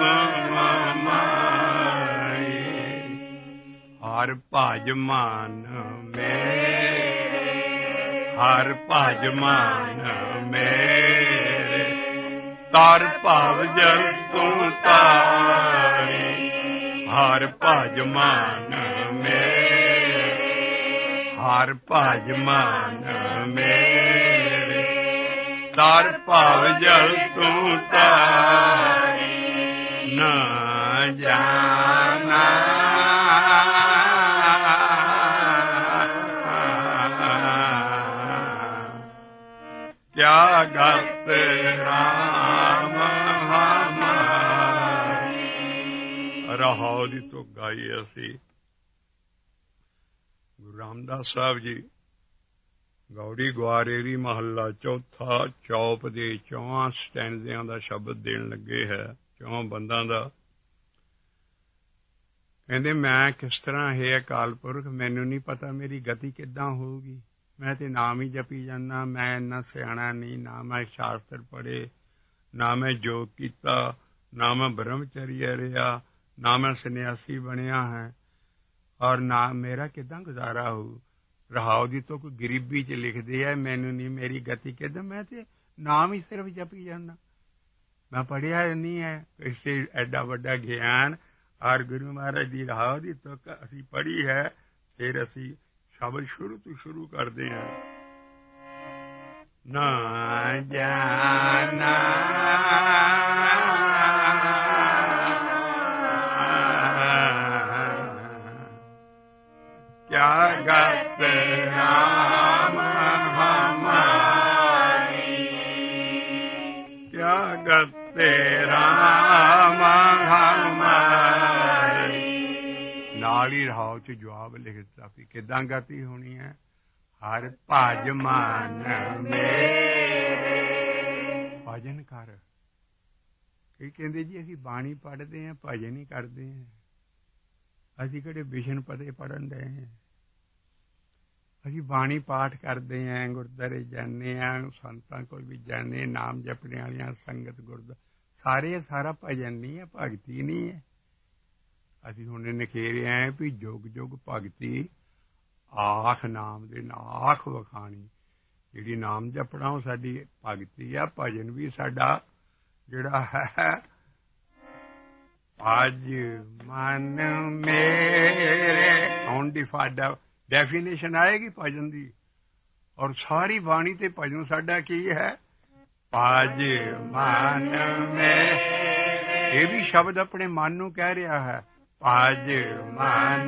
ਹਮਾਰੀ ਹਰ ਭਜ ਮਨ ਮੇਰੇ ਹਰ ਭਜ ਮਨ ਮੇਰੇ ਤਰ ਭਵ ਜਲ ਤੂੰ ਤਾਰੀ ਹਰ ਭਜ ਮਨ ਮੇਰੇ ਹਰ ਭਜ ਮਨ ਮੇਰੇ ਤਰ ਭਵ ਜਲ ਤੂੰ ਤਾਰੀ ਨਾ ਜਾਨਾ ਕਿਆ ਗਤ ਰਾਮ ਹਮਾਰੀ। ਰਹਾਉ ਦੀ ਤੋਂ ਗਾਈ ਅਸੀਂ ਗੁਰੂ ਰਾਮਦਾਸ ਸਾਹਿਬ ਜੀ ਗੌੜੀ ਗੁਆਰੇਰੀ ਮਹੱਲਾ ਚੌਥਾ ਚੌਪ ਦੇ 4 ਸਟੈਂਜ਼ਿਆਂ ਦਾ ਸ਼ਬਦ ਦੇਣ ਲੱਗੇ ਹੈ, 4 ਬੰਦਾਂ ਦਾ। ਕਹਿੰਦੇ ਮੈਂ ਕਿਸ ਤਰ੍ਹਾਂ ਹੈ ਅਕਾਲ ਪੁਰਖ, ਮੈਨੂੰ ਨਹੀਂ ਪਤਾ ਮੇਰੀ ਗਤੀ ਕਿੱਦਾਂ ਹੋਊਗੀ। ਮੈਂ ਤੇ ਨਾਮ ਹੀ ਜਪੀ ਜਾਂਦਾ, ਮੈਂ ਇੰਨਾ ਸਿਆਣਾ ਨਹੀਂ, ਨਾ ਮੈਂ ਸ਼ਾਸਤਰ ਪੜ੍ਹੇ, ਨਾ ਮੈਂ ਯੋਗ ਕੀਤਾ, ਨਾ ਮੈਂ ਬ੍ਰਹਮਚਰੀਆ ਰਿਹਾ, ਨਾ ਮੈਂ ਸੰਨਿਆਸੀ ਬਣਿਆ ਹੈ, ਔਰ ਨਾ ਮੇਰਾ ਕਿੱਦਾਂ ਗੁਜ਼ਾਰਾ ਹੋਊ। ਰਹਾਉ ਦੀ ਤੋਂ ਕੋਈ ਗਰੀਬੀ 'ਚ ਲਿਖਦੇ ਆ, ਮੈਨੂੰ ਨਹੀਂ ਮੇਰੀ ਗਤੀ ਕਿੱਦਾਂ, ਮੈਂ ਤੇ ਨਾਮ ਹੀ ਸਿਰਫ ਜਪੀ ਜਾਂਦਾ, ਮੈਂ ਪੜ੍ਹਿਆ ਨਹੀਂ ਹੈ ਕਿਸੇ ਐਡਾ ਵੱਡਾ ਗਿਆਨ। ਔਰ ਗੁਰੂ ਮਹਾਰਾਜ ਦੀ ਰਹਾਉ ਦੀ ਤੋਂ ਅਸੀਂ ਪੜ੍ਹੀ ਹੈ। ਫਿਰ ਅਸੀਂ ਸ਼ਬਦ ਸ਼ੁਰੂ ਤੋਂ ਸ਼ੁਰੂ ਕਰਦੇ ਹਾਂ। ਨਾ ਜਾਨਾ ਕਿਆ ਗਤ ਰਾਮ ਹਮਾਰੀ ਕਿਆ ਗਤ ਰਾਮ ਹਮਾਰੀ। ਨਾਲ ਹੀ ਰਹਾਉ ਚ ਜਵਾਬ ਲਿਖ ਦਿੱਤਾ ਵੀ ਕਿੱਦਾਂ ਗਤੀ ਹੋਣੀ ਹੈ। ਹਰ ਭਜ ਮਨ ਮੇਰੇ ਭਜਨ ਕਰ। ਕਈ ਕਹਿੰਦੇ ਜੀ ਅਸੀਂ ਬਾਣੀ ਪੜ੍ਹਦੇ ਹਾਂ, ਭਜਨ ਹੀ ਕਰਦੇ ਹਾਂ। ਅਸੀਂ ਕਿਹੜੇ ਵਿਸ਼ਨ ਪਤੇ ਪੜ੍ਹਨ ਰਹੇ ਹਾਂ। ਅਸੀਂ ਬਾਣੀ ਪਾਠ ਕਰਦੇ ਹਾਂ, ਗੁਰਦੁਆਰੇ ਜਾਂਦੇ ਹਾਂ, ਸੰਤਾਂ ਕੋਲ ਵੀ ਜਾਂਦੇ, ਨਾਮ ਜਪਣੇ ਵਾਲੀਆਂ ਸੰਗਤ ਗੁਰਦੁਆਰਾ ਸਾਰਾ ਭਜਨ ਨਹੀਂ ਹੈ, ਭਗਤੀ ਨਹੀਂ ਹੈ। ਅਸੀਂ ਹੁਣ ਨਿਖੇਰੇ ਆਏ ਵੀ ਜੁਗ ਜੁਗ ਭਗਤੀ ਆਖ ਨਾਮ ਦੇ ਆਖ ਵਖਾਣੀ। ਜਿਹੜੀ ਨਾਮ ਜਪਣਾ ਉਹ ਸਾਡੀ ਭਗਤੀ ਆ। ਭਜਨ ਵੀ ਸਾਡਾ ਜਿਹੜਾ ਹੈ ਭਜ ਮਨ ਮੇਰੇ। ਹੁਣ ਦੀ ਡੈਫੀਨੇਸ਼ਨ ਆਏਗੀ ਭਜਨ ਦੀ, ਔਰ ਸਾਰੀ ਬਾਣੀ ਤੇ ਭਜਨ ਸਾਡਾ ਕੀ ਹੈ? ਭਜ ਮਨ ਮੇਰੇ। ਇਹ ਵੀ ਸ਼ਬਦ ਆਪਣੇ ਮਨ ਨੂੰ ਕਹਿ ਰਿਹਾ ਹੈ। ਭਜ ਮਨ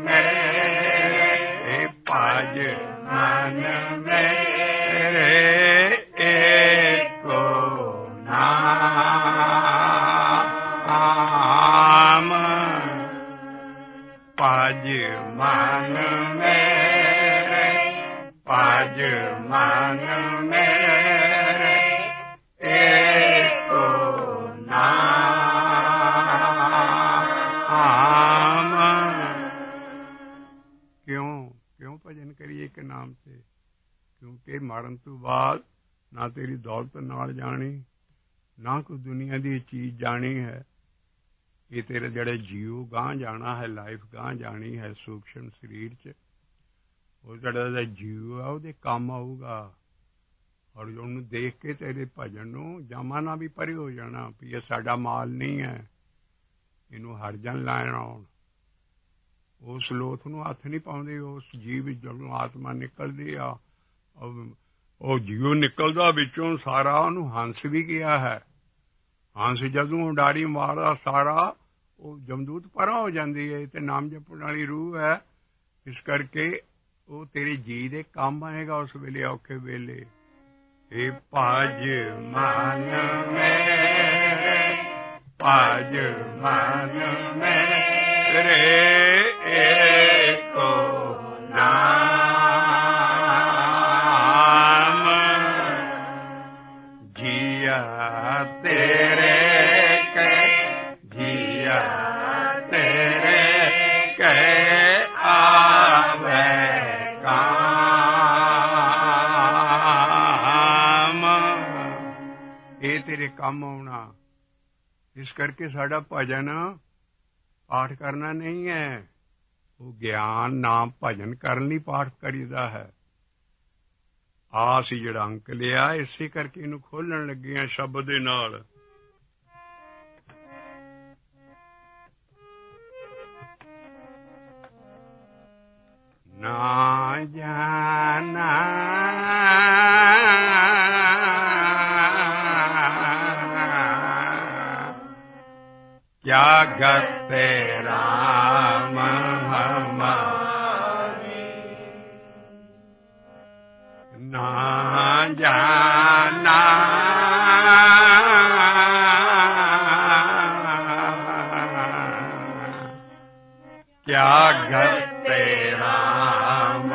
ਮੇਰੇ, ਭਜ ਮਨ ਮੇਰੇ, ਏਕੋ ਨਾਮ। ਭਜ ਮਨ ਮੇਰੇ, ਕੇ ਮਰਨ ਤੋਂ ਬਾਅਦ ਨਾ ਤੇਰੀ ਦੌਲਤ ਨਾਲ ਜਾਣੀ, ਨਾ ਕੋਈ ਦੁਨੀਆ ਦੀ ਚੀਜ਼ ਜਾਣੀ ਹੈ। ਇਹ ਤੇਰੇ ਜਿਹੜੇ ਜੀਵ ਗਾਂਹ ਜਾਣਾ ਹੈ, ਲਾਈਫ ਗਾਂਹ ਜਾਣੀ ਹੈ ਸੂਖਸ਼ਮ ਸਰੀਰ 'ਚ, ਉਹ ਜਿਹੜਾ ਜੀਵ ਆ ਉਹਦੇ ਕੰਮ ਆਊਗਾ। ਔਰ ਉਹਨੂੰ ਦੇਖ ਕੇ ਤੇਰੇ ਭਜਨ ਨੂੰ ਜਮਾਨਾ ਵੀ ਪਰੇ ਹੋ ਜਾਣਾ ਵੀ ਇਹ ਸਾਡਾ ਮਾਲ ਨਹੀਂ ਹੈ, ਇਹਨੂੰ ਹਰਜਨ ਲੈਣ ਆਉਣ। ਉਸ ਲੋਥ ਨੂੰ ਹੱਥ ਨਹੀਂ ਪਾਉਂਦੇ। ਉਸ ਜੀਵ ਜਦੋਂ ਆਤਮਾ ਨਿਕਲਦੀ ਆ, ਉਹ ਜੀਵ ਨਿਕਲਦਾ ਵਿੱਚੋਂ ਸਾਰਾ, ਉਹਨੂੰ ਹੰਸ ਵੀ ਗਿਆ ਹੈ। ਹੰਸ ਜਦੋਂ ਉਡਾਰੀ ਮਾਰਦਾ ਸਾਰਾ, ਉਹ ਜਮਦੂਤ ਪਰਾਂ ਹੋ ਜਾਂਦੀ ਹੈ ਤੇ ਨਾਮ ਜਪਣ ਵਾਲੀ ਰੂਹ ਹੈ। ਇਸ ਕਰਕੇ ਉਹ ਤੇਰੇ ਜੀ ਦੇ ਕੰਮ ਆਏਗਾ ਉਸ ਵੇਲੇ, ਔਖੇ ਵੇਲੇ। ਇਹ ਭਜ ਮਨ ਮੇਰੇ, ਭਜ ਮਨ ਮੇਰੇ, ਏਕੋ ਨਾਮ ਜੀਆ ਤੇਰੇ ਕੈ, ਜੀਆ ਤੇਰੇ ਕੈ ਆਵੇ ਕਾਮ। ਇਹ ਤੇਰੇ ਕੰਮ ਆਉਣਾ। ਇਸ ਕਰਕੇ ਸਾਡਾ ਭਜਨ ਪਾਠ ਕਰਨਾ ਨਹੀਂ ਹੈ, ਉਹ ਗਿਆਨ ਨਾਮ ਭਜਨ ਕਰਨ ਲਈ ਪਾਠ ਕਰੀਦਾ ਹੈ। ਆਹ ਅਸੀਂ ਜਿਹੜਾ ਅੰਕ ਲਿਆ, ਇਸੇ ਕਰਕੇ ਇਹਨੂੰ ਖੋਲਣ ਲੱਗੇ ਹਾਂ ਸ਼ਬਦ ਦੇ ਨਾਲ। ਨਾ ਜਾਣਾ ਕਿਆ ਗਤੇ ਰਾਮ ਹਮਾਰੀ, ਨਾ ਜਾਣਾ ਕਿਆ ਗਤੇ ਰਾਮ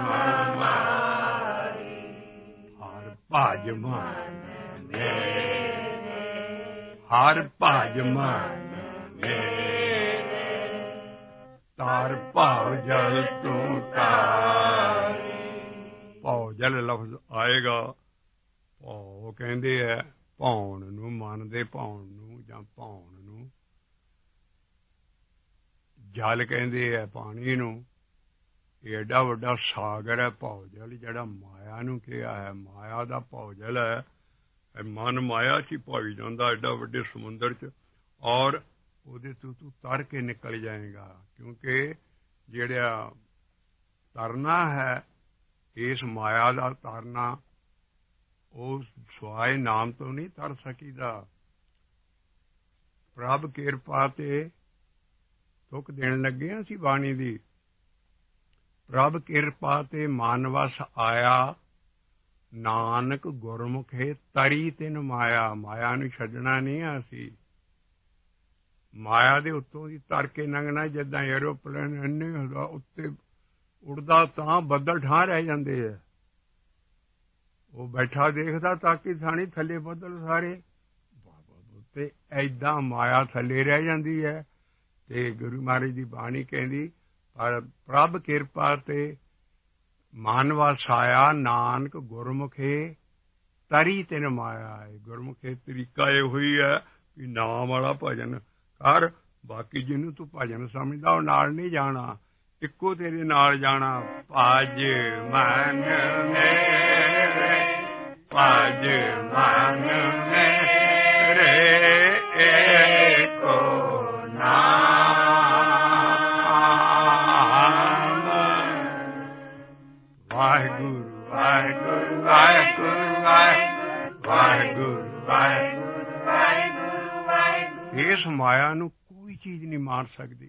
ਹਮਾਰੀ। ਹਰ ਭਜ ਮਨ ਹਰ ਭਜ ਮਨ ਤਾਰ ਭਾਵ ਜਲ ਤੂੰ ਤਾਰੀ। ਭਾਵ ਜਲ ਲਫ਼ਜ਼ ਆਏਗਾ। ਭਾਵ ਕਹਿੰਦੇ ਹੈ ਭੌਣ ਨੂੰ, ਮਨ ਦੇ ਭੌਣ ਨੂੰ ਜਾਂ ਭੌਣ ਨੂੰ। ਜਲ ਕਹਿੰਦੇ ਹੈ ਪਾਣੀ ਨੂੰ। ਇਹ ਐਡਾ ਵੱਡਾ ਸਾਗਰ ਹੈ ਭਾਵ ਜਲ, ਜਿਹੜਾ ਮਾਇਆ ਨੂੰ ਕਿਹਾ ਹੈ। ਮਾਇਆ ਦਾ ਭਾਵ ਜਲ ਹੈ। ਮਨ ਮਾਇਆ 'ਚ ਹੀ ਭਾਈ ਜਾਂਦਾ ਐਡਾ ਵੱਡੇ ਸਮੁੰਦਰ 'ਚ, ਔਰ ਉਹਦੇ ਤੋਂ ਤੂੰ ਤਰ ਕੇ ਨਿਕਲ ਜਾਏਗਾ। ਕਿਉਂਕਿ ਜਿਹੜਾ ਤਰਨਾ ਹੈ, ਇਸ ਮਾਇਆ ਦਾ ਤਰਨਾ, ਉਹ ਸਵਾਏ ਨਾਮ ਤੋਂ ਨਹੀਂ ਤਰ ਸਕੀਦਾ। ਪ੍ਰਭ ਕਿਰਪਾ ਤੇ ਤੁਕ ਦੇਣ ਲੱਗੇ ਹਾਂ ਅਸੀਂ ਬਾਣੀ ਦੀ। ਪ੍ਰਭ ਕਿਰਪਾ ਤੇ ਮਨ ਵਸ ਆਇਆ, ਨਾਨਕ ਗੁਰਮੁਖੇ ਤਰੀ ਤਿਨ ਮਾਇਆ। ਮਾਇਆ ਨੂੰ ਛੱਡਣਾ ਨਹੀਂ ਆ ਅਸੀਂ। ਮਾਇਆ ਦੇ ਉੱਤੋਂ ਦੀ ਤਰ ਕੇ ਲੰਘਣਾ। ਜਿੱਦਾਂ ਐਰੋਪਲੇਨ ਇੰਨੇ ਉੱਤੇ ਉੜਦਾ ਤਾਂ ਬੱਦਲ ਠਾਂ ਰਹਿ ਜਾਂਦੇ ਆ। ਉਹ ਬੈਠਾ ਦੇਖਦਾ ਤਾਂ ਕਿ ਥਾਣੀ ਥੱਲੇ ਬੱਦਲ ਸਾਰੇ, ਤੇ ਏਦਾਂ ਮਾਇਆ ਥੱਲੇ ਰਹਿ ਜਾਂਦੀ ਹੈ। ਤੇ ਗੁਰੂ ਮਹਾਰਾਜ ਦੀ ਬਾਣੀ ਕਹਿੰਦੀ, ਪਰ ਪ੍ਰਭ ਕਿਰਪਾ ਤੇ ਮਨ ਵਸ ਆਇਆ, ਨਾਨਕ ਗੁਰਮੁਖੇ ਤਰੀ ਤਿਨ ਮਾਇਆ ਹੈ। ਗੁਰਮੁਖੇ ਤਰੀਕਾ ਇਹੋ ਹੀ ਹੈ ਵੀ ਨਾਮ ਵਾਲਾ ਭਜਨ ਕਰ। ਬਾਕੀ ਜਿਹਨੂੰ ਤੂੰ ਭਜਨ ਸਮਝਦਾ ਉਹ ਨਾਲ ਨਹੀਂ ਜਾਣਾ, ਇੱਕੋ ਤੇਰੇ ਨਾਲ ਜਾਣਾ। ਭਜ ਮਨ ਮੇਰੇ, ਭਜ ਮਨ ਮੇਰੇ, ਏਕੋ ਨਾਮ। ਵਾਹਿਗੁਰੂ ਵਾਹਿਗੁਰੂ ਵਾਹਿਗੁਰੂ ਵਾਹਿਗੁਰੂ ਵਾਹਿਗੁਰੂ ਵਾਹਿਗੁਰੂ। ਇਸ ਮਾਇਆ ਨੂੰ ਕੋਈ ਚੀਜ਼ ਨਹੀਂ ਮਾਰ ਸਕਦੀ।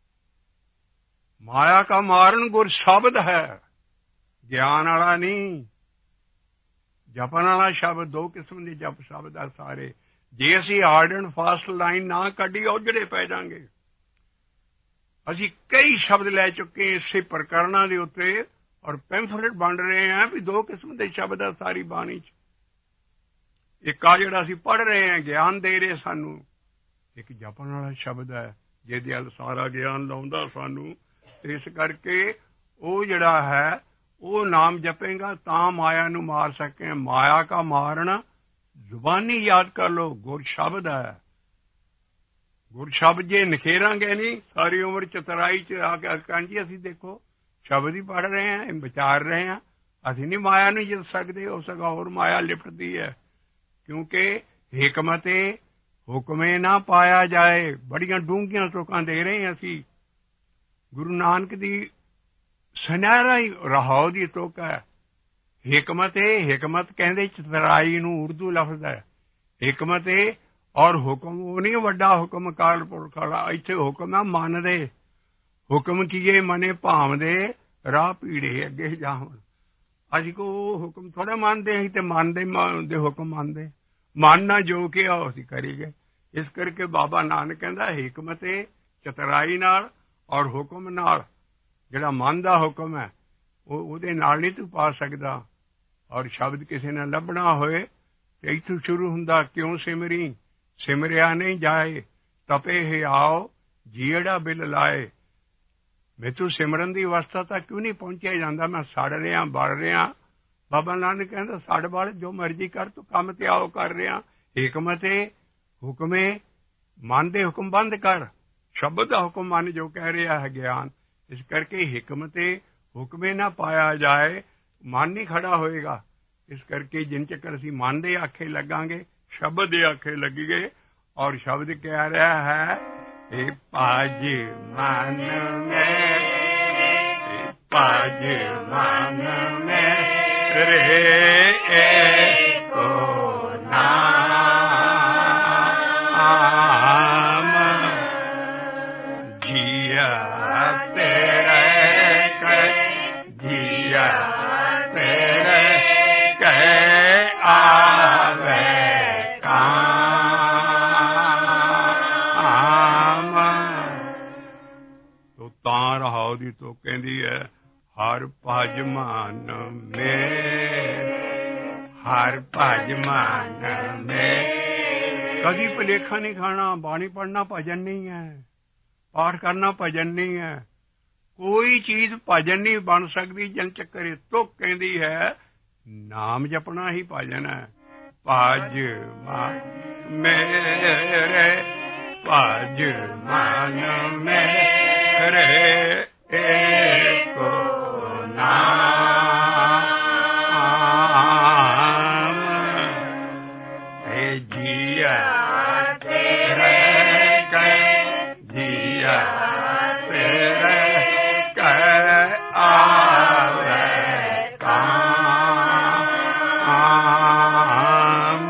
ਮਾਇਆ ਕਾ ਮਾਰਨ ਗੁਰ ਸ਼ਬਦ ਹੈ, ਗਿਆਨ ਵਾਲਾ ਨਹੀਂ। ਜਪਣ ਵਾਲਾ ਸ਼ਬਦ, ਦੋ ਕਿਸਮ ਦੇ ਜਪ ਸ਼ਬਦ ਆ ਸਾਰੇ। ਜੇ ਅਸੀਂ ਹਾਰਡ ਐਂਡ ਫਾਸਟ ਲਾਈਨ ਨਾ ਕੱਢੀ, ਉਜੜੇ ਪੈ ਜਾਵਾਂਗੇ। ਅਸੀਂ ਕਈ ਸ਼ਬਦ ਲੈ ਚੁੱਕੇ ਇਸੇ ਪ੍ਰਕਰਣਾਂ ਦੇ ਉੱਤੇ, ਔਰ ਪੈਂਫਲੇਟ ਵੰਡ ਰਹੇ ਹਾਂ ਵੀ ਦੋ ਕਿਸਮ ਦੇ ਸ਼ਬਦ ਆ ਸਾਰੀ ਬਾਣੀ 'ਚ। ਇੱਕ ਆ ਜਿਹੜਾ ਅਸੀਂ ਪੜ੍ਹ ਰਹੇ ਹਾਂ, ਗਿਆਨ ਦੇ ਰਹੇ ਸਾਨੂੰ। ਇੱਕ ਜਪਣ ਵਾਲਾ ਸ਼ਬਦ ਹੈ ਜਿਹਦੇ ਵੱਲ ਸਾਰਾ ਗਿਆਨ ਲਾਉਂਦਾ ਸਾਨੂੰ। ਇਸ ਕਰਕੇ ਉਹ ਜਿਹੜਾ ਹੈ वो नाम जपेगा ता माया नू मार सके। माया का मारना जुबानी याद कर लो, गुर शब्द है। गुर शब्द जे निखेरांगे नहीं सारी उम्र चतराई च आके कहण जी असीं देखो शब्द ही पढ़ रहे हैं, विचार रहे हैं, असीं नहीं माया नू जित सकते। हो सका और माया लिपटती है, क्योंकि हिकमते हुक्मे ना पाया जाए। बड़ियां डूंघियां तुकां दे रहे हैं असीं। गुरु नानक दी सुनहरा ही रहाओ दी तुक है। हिकमत हिकमत कहते चतराई नू उर्दू लफ्ज है। हिकमत और हुक्म वो नहीं वड्डा हुक्म काल पुरख वाला। इत्थे हुक्म है मन दे। हुक्म कीए मने भावदे राह पीड़े अगे जावन। असीं को हुक्म थोड़ा मानते असीं ते मनदे हुक्म मानदे। मन ना जो कि असीं करीगे। इस करके बाबा नानक कहंदा हिकमत चतराई नाल और हुक्म नाल, जिहड़ा मन दा हुक्म है ਉਹਦੇ ਨਾਲ नहीं तू पा सकदा। और शब्द किसी ने ਲੱਭਣਾ होए तो इत्थों शुरू हुंदा क्यों सिमरी सिमरिया नहीं जाए। तपे है आओ जीड़ा बिल लाए। मैथों सिमरन की अवस्था तक क्यों नहीं पहुंचिया जाता। मैं सड़ रहा बड़ रहा। बाबा नानक कहता सड़ बड़ जो मर्जी कर, तू काम ते आओ कर रहा। हिकमत हुक्मे मन दे हुक्म बंद कर। शब्द का हुक्म मन जो कह रहा है ज्ञान। इस करके हिकमत हुक्मे ना पाया जाए, मन नहीं खड़ा होएगा। इस करके जिन चक्कर असीं मन दे आखे लगांगे, शब्द दे आखे लगीगे। और शब्द कह रहा है ए पाज मन में, पाज मन में रे को नाम जिया तेरे जिया तेरे कह आवे काम। तो तां रहाओ दी तो कहंदी है हर भज मन में, हर भज मन में। कभी भुलेखा नहीं खाना। बाणी पढ़ना भजन नहीं है, पाठ करना भजन नहीं है। कोई चीज भजन नहीं बन सकती जन चक्कर तो कहती है नाम जपना ही भजन है। भज मन मेरे, भज मन मेरे एको नाम हे जिया तेरे कह जिया तेरे आवे काम।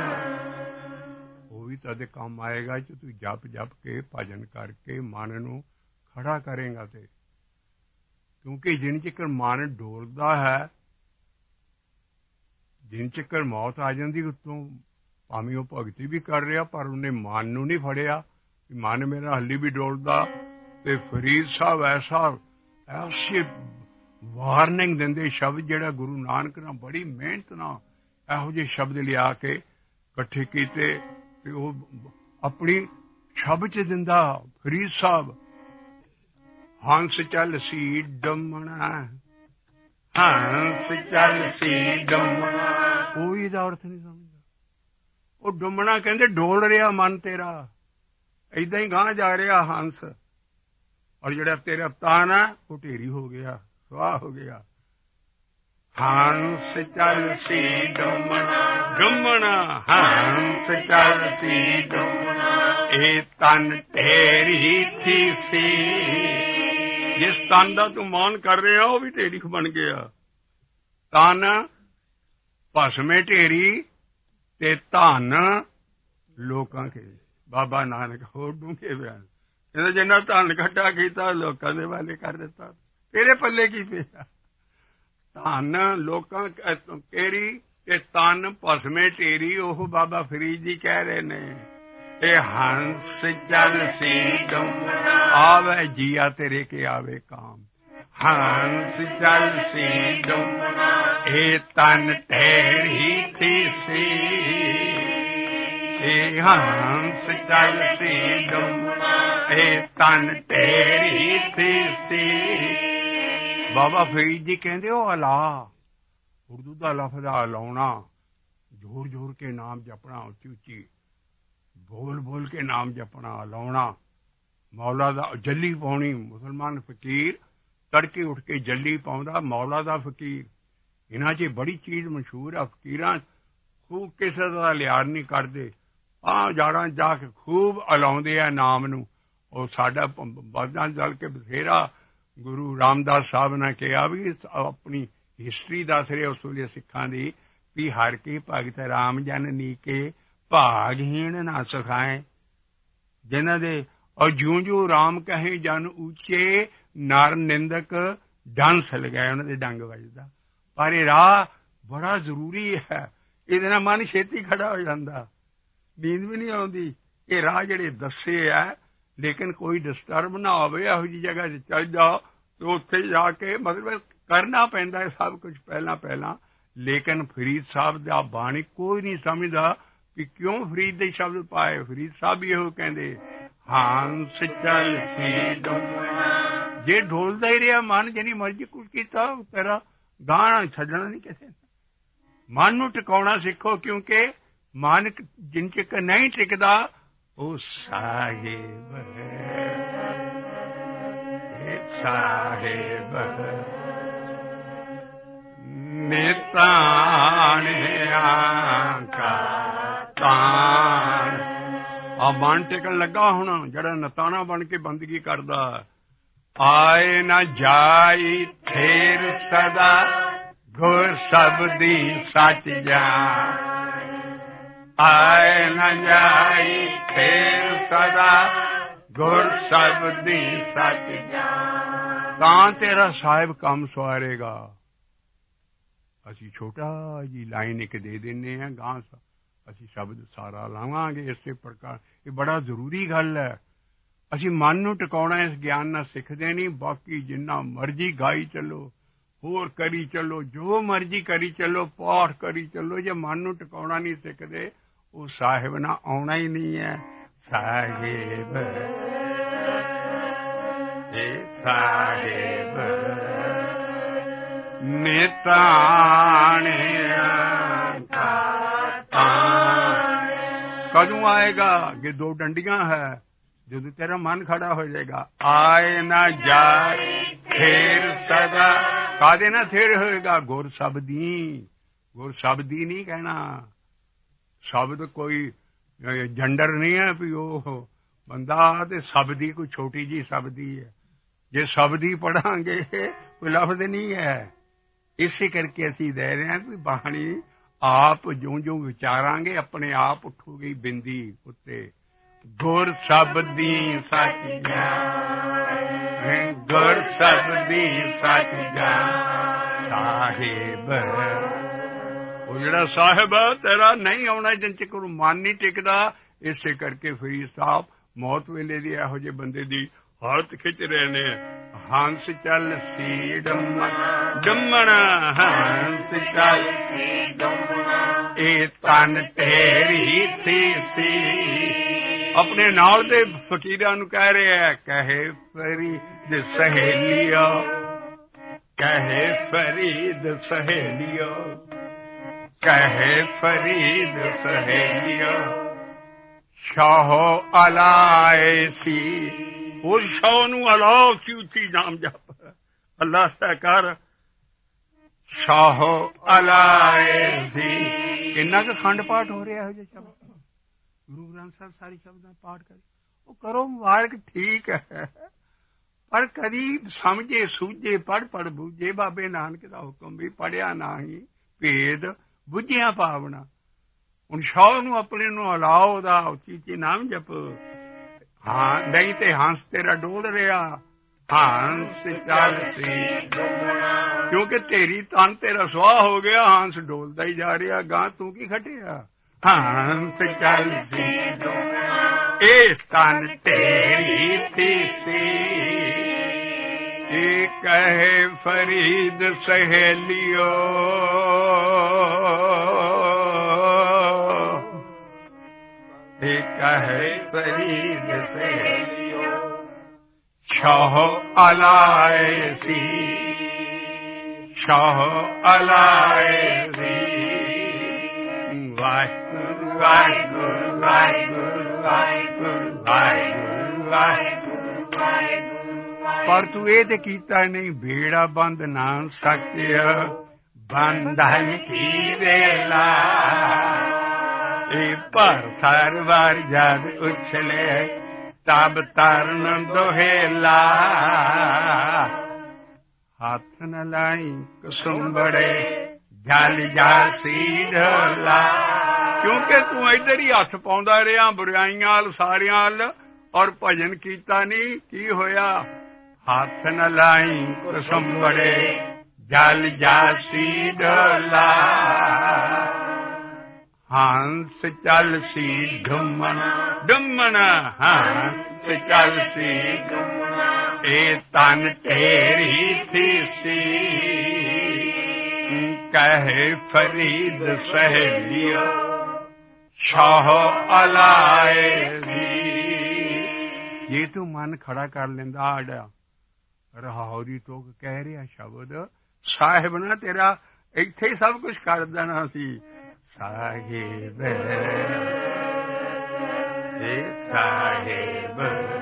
वो भी तेरे काम आएगा जो तू जप जप के भजन करके मन नू खड़ा करेगा। ते क्योंकि जिन चिकर मन डोलदा है, जिन चिकर मौत आ जाती उत्तों, भावें वो भगती भी कर रहा पर उन्हें मन नू नहीं फड़िया। मन मेरा हली भी डोलदा। ते फरीद साहब ऐसा ऐसी वार्निंग देंदे शब्द जिहड़ा गुरु नानक ने बड़ी मेहनत नाल इहो जिहे शब्द लिया के इकट्ठे कीते ते वो अपनी शब्द च दिंदा। फरीद साहब हंस चल सी डमना, हंस चल सी डमना। कोई इहदा अर्थ नहीं समझदा। वो डुमना कहंदे डोल रहा मन तेरा, इदां ही गांह जा रहा हंस। और जिहड़ा तेरा तान है वो ढेरी हो गया, स्वाह हो गया। हंस चल सी डुमना, डुमना हंस चल सी डुमना। ए तन ढेरी थी सी। जिस तन का तू मान कर रहा वो भी ढेरी बन गया। तन भस्मे ढेरी ते धन लोकां के। बाबा नानक होर डूंघे बयान। जिन्ना धन इकट्ठा किया लोकां दे वाले कर दिता। तेरे पल्ले की पिया। धन लोकां केरी ते तन भस्मे ढेरी। ओह बाबा फरीद जी कह रहे ने ए हंस चल सी डुमना, आवे जिया तेरे के आवे काम। हंस चल सी डुमना, ए तन ढेरी थी सी। ए हंस चल सी डुमना, ए तन ढेरी थी सी। ਬਾਬਾ ਫਰੀਦ ਜੀ ਕਹਿੰਦੇ ਉਹ ਅਲਾ, ਉਰਦੂ ਦਾ ਲਫ਼ਜ਼ ਅਲਾਉਣਾ, ਜ਼ੋਰ ਜ਼ੋਰ ਕੇ ਨਾਮ ਜਪਣਾ, ਉੱਚੀ ਉੱਚੀ ਬੋਲ ਬੋਲ ਕੇ ਨਾਮ ਜਪਣਾ, ਅਲਾਉਣਾ, ਮੌਲਾ ਦਾ ਜੱਲੀ ਪਾਉਣੀ। ਮੁਸਲਮਾਨ ਫਕੀਰ ਤੜਕੇ ਉੱਠ ਕੇ ਜੱਲੀ ਪਾਉਂਦਾ, ਮੌਲਾ ਦਾ ਫਕੀਰ। ਇਹਨਾਂ 'ਚ ਬੜੀ ਚੀਜ਼ ਮਸ਼ਹੂਰ ਆ, ਫਕੀਰਾਂ ਖੂਬ ਕਿਸੇ ਦਾ ਲਿਹਾਜ਼ ਨਹੀਂ ਕਰਦੇ, ਜਾੜਾਂ ਜਾ ਕੇ ਖੂਬ ਅਲਾਉਂਦੇ ਆ ਨਾਮ ਨੂੰ। ਉਹ ਸਾਡਾ ਬਾਜ਼ਾਂ ਚੱਲ ਕੇ ਬਥੇਰਾ ਗੁਰੂ ਰਾਮਦਾਸ ਸਾਹਿਬ ਨੇ ਕਿਹਾ ਵੀ ਆਪਣੀ ਹਿਸਟਰੀ ਦੱਸ ਰਹੇ ਉਸ ਵੇਲੇ ਸਿੱਖਾਂ ਦੀ ਵੀ ਹਰ ਕੀ ਭਗਤ ਰਾਮ ਜਨ ਨੀਕੇ ਭਾਗਹੀਣ ਨਾ ਸਿਖਾਏ, ਜਿਨ੍ਹਾਂ ਦੇ ਔਰ ਜਿਉਂ ਜਿਉਂ ਰਾਮ ਕਹੇ ਜਨ ਉੱਚੇ ਨਰ ਨਿੰਦਕ ਡੰਸ ਲਗਾਏ, ਉਹਨਾਂ ਦੇ ਡੰਗ ਵੱਜਦਾ। ਪਰ ਇਹ ਰਾਹ ਬੜਾ ਜ਼ਰੂਰੀ ਹੈ, ਇਹਦੇ ਨਾਲ ਮਨ ਛੇਤੀ ਖੜਾ ਹੋ ਜਾਂਦਾ, ਨੀਂਦ ਵੀ ਨਹੀਂ ਆਉਂਦੀ। ਇਹ ਰਾਹ ਜਿਹੜੇ ਦੱਸੇ ਆ, ਲੇਕਿਨ ਕੋਈ ਡਿਸਟਰਬ ਨਾ ਹੋਵੇ, ਇਹੋ ਜਿਹੀ ਜਗ੍ਹਾ 'ਚ ਚੱਲ ਜਾਓ ਤੇ ਉੱਥੇ ਜਾ ਕੇ ਮਤਲਬ ਕਰਨਾ ਪੈਂਦਾ ਹੈ ਸਭ ਕੁਝ ਪਹਿਲਾਂ। ਲੇਕਿਨ ਫਰੀਦ ਸਾਹਿਬ ਦਾ ਬਾਣੀ ਕੋਈ ਨਹੀਂ ਸਮਝਦਾ ਕਿ ਕਿਉਂ ਫਰੀਦ ਦੇ ਸ਼ਬਦ ਪਾਏ। ਫਰੀਦ ਸਾਹਿਬ ਵੀ ਇਹੋ ਕਹਿੰਦੇ, ਹੰਸ ਚੱਲ ਸੀ ਡੁੰਮਣਾ, ਜੇ ਢੋਲਦਾ ਹੀ ਰਿਹਾ ਮਨ, ਜਿੰਨੀ ਮਰਜ਼ੀ ਕੁਝ ਕੀਤਾ ਤੇਰਾ ਗਾਣਾ ਛੱਡਣਾ ਨਹੀਂ ਕਿਸੇ ਨੇ। ਮਨ ਨੂੰ ਟਿਕਾਉਣਾ ਸਿੱਖੋ, ਕਿਉਂਕਿ ਮਨ ਜਿੰਨ ਚਿਕ ਨਹੀਂ ਟਿਕਦਾ ਉਹ ਸਾਹਿਬ ਸਾਹਿਬ ਨਿਤਾਣਿਆਂ ਕਾ ਤਾਣ। ਆ ਮਨ ਟਿਕਣ ਲੱਗਾ ਹੁਣ, ਜਿਹੜਾ ਨਤਾਣਾ ਬਣ ਕੇ ਬੰਦਗੀ ਕਰਦਾ। ਆਏ ਨਾ ਜਾਈ ਥੇਰ ਸਦਾ ਗੁਰ ਸ਼ਬਦੀ ਸੱਚ ਜਾਣ, ਆਏ ਨਾ ਜਾਈ ਥੇਰ ਸਦਾ ਗੁਰ ਸ਼ਬਦੀ ਸੱਚ ਜਾਣ, ਤਾਂ ਤੇਰਾ ਸਾਹਿਬ ਕੰਮ ਸਵਾਰੇਗਾ। ਅਸੀਂ ਛੋਟਾ ਜੀ ਲਾਈਨ ਇੱਕ ਦੇ ਦਿੰਦੇ ਹਾਂ, ਗਾਂ ਅਸੀਂ ਸ਼ਬਦ ਸਾਰਾ ਲਾਵਾਂਗੇ ਇਸੇ ਪ੍ਰਕਾਰ। ਇਹ ਬੜਾ ਜ਼ਰੂਰੀ ਗੱਲ ਹੈ। ਅਸੀਂ ਮਨ ਨੂੰ ਟਿਕਾਉਣਾ ਇਸ ਗਿਆਨ ਨਾਲ ਸਿੱਖਦੇ ਨਹੀਂ। ਬਾਕੀ ਜਿੰਨਾ ਮਰਜ਼ੀ ਗਾਈ ਚੱਲੋ, ਹੋਰ ਕਰੀ ਚੱਲੋ, ਜੋ ਮਰਜ਼ੀ ਕਰੀ ਚੱਲੋ, ਪਾਠ ਕਰੀ ਚੱਲੋ, ਜੇ ਮਨ ਨੂੰ ਟਿਕਾਉਣਾ ਨਹੀਂ ਸਿੱਖਦੇ ਉਹ ਸਾਹਿਬ ਨਾਲ ਆਉਣਾ ਹੀ ਨਹੀਂ ਹੈ। ਸਾਹਿਬ ਇਹ ਸਾਹਿਬ ਨਿਤਾਣਿਆਂ ਕਾ ਤਾਣ। ਕਦੋਂ ਆਏਗਾ? ਕਿ ਦੋ ਡੰਡੀਆਂ ਹੈ, ਜਦੋਂ ਤੇਰਾ ਮਨ ਖੜਾ ਹੋ ਜਾਏਗਾ। ਆਏ ਨਾ ਜਾਏ ਥੇਰ ਸਦਾ, ਕਾਹਦੇ ਨਾਲ ਥੇਰ ਹੋਏਗਾ? ਗੁਰ ਸ਼ਬਦੀ। ਗੁਰ ਸ਼ਬਦੀ ਨਹੀਂ ਕਹਿਣਾ। ਸ਼ਬਦ ਕੋਈ ਜੰਡਰ ਨਹੀਂ ਹੈ ਵੀ ਉਹ ਬੰਦਾ ਤੇ ਸ਼ਬਦੀ ਕੋਈ ਛੋਟੀ ਜੀ ਸ਼ਬਦੀ ਹੈ। ਜੇ ਸ਼ਬਦੀ ਪੜਾਂਗੇ ਕੋਈ ਲਫ਼ਜ਼ ਨਹੀਂ ਹੈ। ਇਸੇ ਕਰਕੇ ਅਸੀਂ ਦੇ ਰਹੇ ਹਾਂ ਕਿ ਬਾਣੀ ਆਪ ਜਿਉਂ ਜਿਉਂ ਵਿਚਾਰਾਂਗੇ ਆਪਣੇ ਆਪ ਉੱਠੂਗੀ ਬਿੰਦੀ ਉੱਤੇ। ਗੁਰ ਸ਼ਬਦੀ ਸੱਚ ਜਾਣ, ਗੁਰ ਸ਼ਬਦੀ ਸੱਚ ਜਾਣ। ਸਾਹਿਬ ਉਹ ਜਿਹੜਾ ਸਾਹਿਬ ਹੈ ਤੇਰਾ ਨਹੀਂ ਆਉਣਾ ਜਿੰਨ ਚਿਰ ਮਨ ਨਹੀਂ ਟਿਕਦਾ। ਇਸੇ ਕਰਕੇ ਫਰੀਦ ਸਾਹਿਬ ਮੌਤ ਵੇਲੇ ਦੀ ਇਹੋ ਜਿਹੇ ਬੰਦੇ ਦੀ ਹਾਲਤ ਖਿੱਚ ਰਹੇ ਨੇ। ਹੰਸ ਚੱਲ ਸੀ ਡੰਮਣ, ਹੰਸ ਚੱਲ ਸੀ ਡੰਮਣ, ਇਹ ਤਨ ਢੇਰੀ ਥੀ ਸੀ। ਆਪਣੇ ਨਾਲ ਦੇ ਫਕੀਰਾਂ ਨੂੰ ਕਹਿ ਰਿਹਾ, ਕਹੇ ਫਰੀਦ ਸਹੇਲੀਓ, ਕਹੇ ਫਰੀਦ ਸਹੇਲੀਓ, ਕਹੇ ਫਰੀਦ ਸਹੇਲੀਓ। ਸ਼ਾਹੋ ਅਲਾਏ ਸੀ, ਉਸ ਸ਼ਾਹ ਨੂੰ ਅਲਾਓ, ਉੱਚੀ ਉੱਚੀ ਨਾਮ ਜਪ, ਅੱਲਾ ਸਹਿਕਾਰ। ਸ਼ਾਹੋ ਅਲਾਏ ਸੀ। ਕਿੰਨਾ ਕੁ ਖੰਡ ਪਾਠ ਹੋ ਰਿਹਾ ਇਹੋ ਜਿਹੇ ਸ਼ਬਦ। ਗੁਰੂ ਗ੍ਰੰਥ ਸਾਹਿਬ ਸਾਰੇ ਸ਼ਬਦਾਂ ਪਾਠ ਕਰੇ, ਉਹ ਕਰੋ ਮੁਬਾਰਕ, ਠੀਕ ਹੈ, ਪਰ ਕਦੀ ਸਮਝੇ ਸੂਝੇ, ਪੜ੍ਹ ਬੂਝੇ। ਬਾਬੇ ਨਾਨਕ ਦਾ ਹੁਕਮ ਵੀ ਪੜ੍ਹਿਆ ਨਹੀਂ, ਭੇਦ ਬੁੱਝਿਆ ਪਾਵਣਾ। ਹੁਣ ਸ਼ਾਹ ਨੂੰ ਆਪਣੇ ਨੂੰ ਅਲਾਓ, ਉਹਦਾ ਉੱਚੀ ਉੱਚੀ ਨਾਮ ਜਪ। ਹਾਂ, ਨਹੀਂ ਤੇ ਹੰਸ ਤੇਰਾ ਡੋਲ ਰਿਹਾ। ਹੰਸ ਚੱਲ ਸੀ ਡੁੰਮਣਾ, ਕਿਉਂਕਿ ਤੇਰੀ ਤਨ ਤੇਰਾ ਸੁਆਹ ਹੋ ਗਿਆ, ਹੰਸ ਡੋਲਦਾ ਹੀ ਜਾ ਰਿਹਾ। ਗਾਂ ਤੂੰ ਕੀ ਖਟਿਆ? ਹੰਸ ਚੱਲ ਸੀ ਡੁੰਮਣਾ, ਇਹ ਤਨ ਢੇਰੀ ਥੀ ਸੀ। ਇਹ ਕਹੇ ਫਰੀਦ ਸਹੇਲੀਓ, ਇਹ ਕਹੇ ਫਰੀਦ ਸਹੇਲੀਓ। ਸ਼ਾਹ ਅਲਾਏ ਸੀ, ਛਾਹ ਅਲਾਏ ਸੀ। ਵਾਹਿਗੁਰੂ ਵਾਹਿਗੁਰੂ ਵਾਹਿਗੁਰੂ ਵਾਹਿਗੁਰੂ ਵਾਹਿਗੁਰੂ ਵਾਹਿਗੁਰੂ ਵਾਹਿਗੁਰੂ। ਪਰ ਤੂੰ ਇਹ ਤੇ ਕੀਤਾ ਨਹੀਂ, ਬੇੜਾ ਬੰਦ ਨਾ ਸਕਿਆ ਬੰਧਨ ਕੀ ਵੇਲਾ। ਇਹ ਭਰ ਸਰਵਰ ਜਦ ਉਛਲੇ ਤਬ ਤਰਨ ਦੁਹੇਲਾ। ਹੱਥ ਨ ਲਾਈ ਕੁਸੁੰਬੜੇ ਜਲ ਜਾਸੀ ਢੋਲਾ। ਕਿਉਂਕਿ ਤੂੰ ਇੱਧਰ ਹੀ ਹੱਥ ਪਾਉਂਦਾ ਰਿਹਾ ਬੁਰਾਈਆਂ ਵੱਲ ਸਾਰਿਆਂ ਵੱਲ, ਔਰ ਭਜਨ ਕੀਤਾ ਨਹੀਂ। ਕੀ ਹੋਇਆ? ਹੱਥ ਨ ਲਾਈ ਕੁਸੁੰਬੜੇ ਜਲ ਜਾਸੀ ਢੋਲਾ। ਹੰਸ ਚੱਲ ਸੀ ਢੁੰਮਣ ਢੁੰਮਣ, ਹੰਸ ਚੱਲ ਸੀ ਢੁੰਮਣ। ਇਹ ਤਨ ਢੇਰੀ ਥੀ ਸੀ ਕਹੇ ਫਰੀਦ ਸਹੇਲੀਓ ਛਾਹ ਅਲਾਏ ਸੀ। ਜੇ ਤੂੰ ਮਨ ਖੜਾ ਕਰ ਲੈਂਦਾ ਆੜਾ ਰਹਾਉਰੀ ਤੋਕ ਕਹਿ ਰਿਹਾ ਸ਼ਬਦ, ਸਾਹਿਬ ਨਾ ਤੇਰਾ ਇੱਥੇ ਹੀ ਸਭ ਕੁਛ ਕਰ ਦੇਣਾ ਸੀ। ਸਾਹਿਬ ਸਾਹਿਬ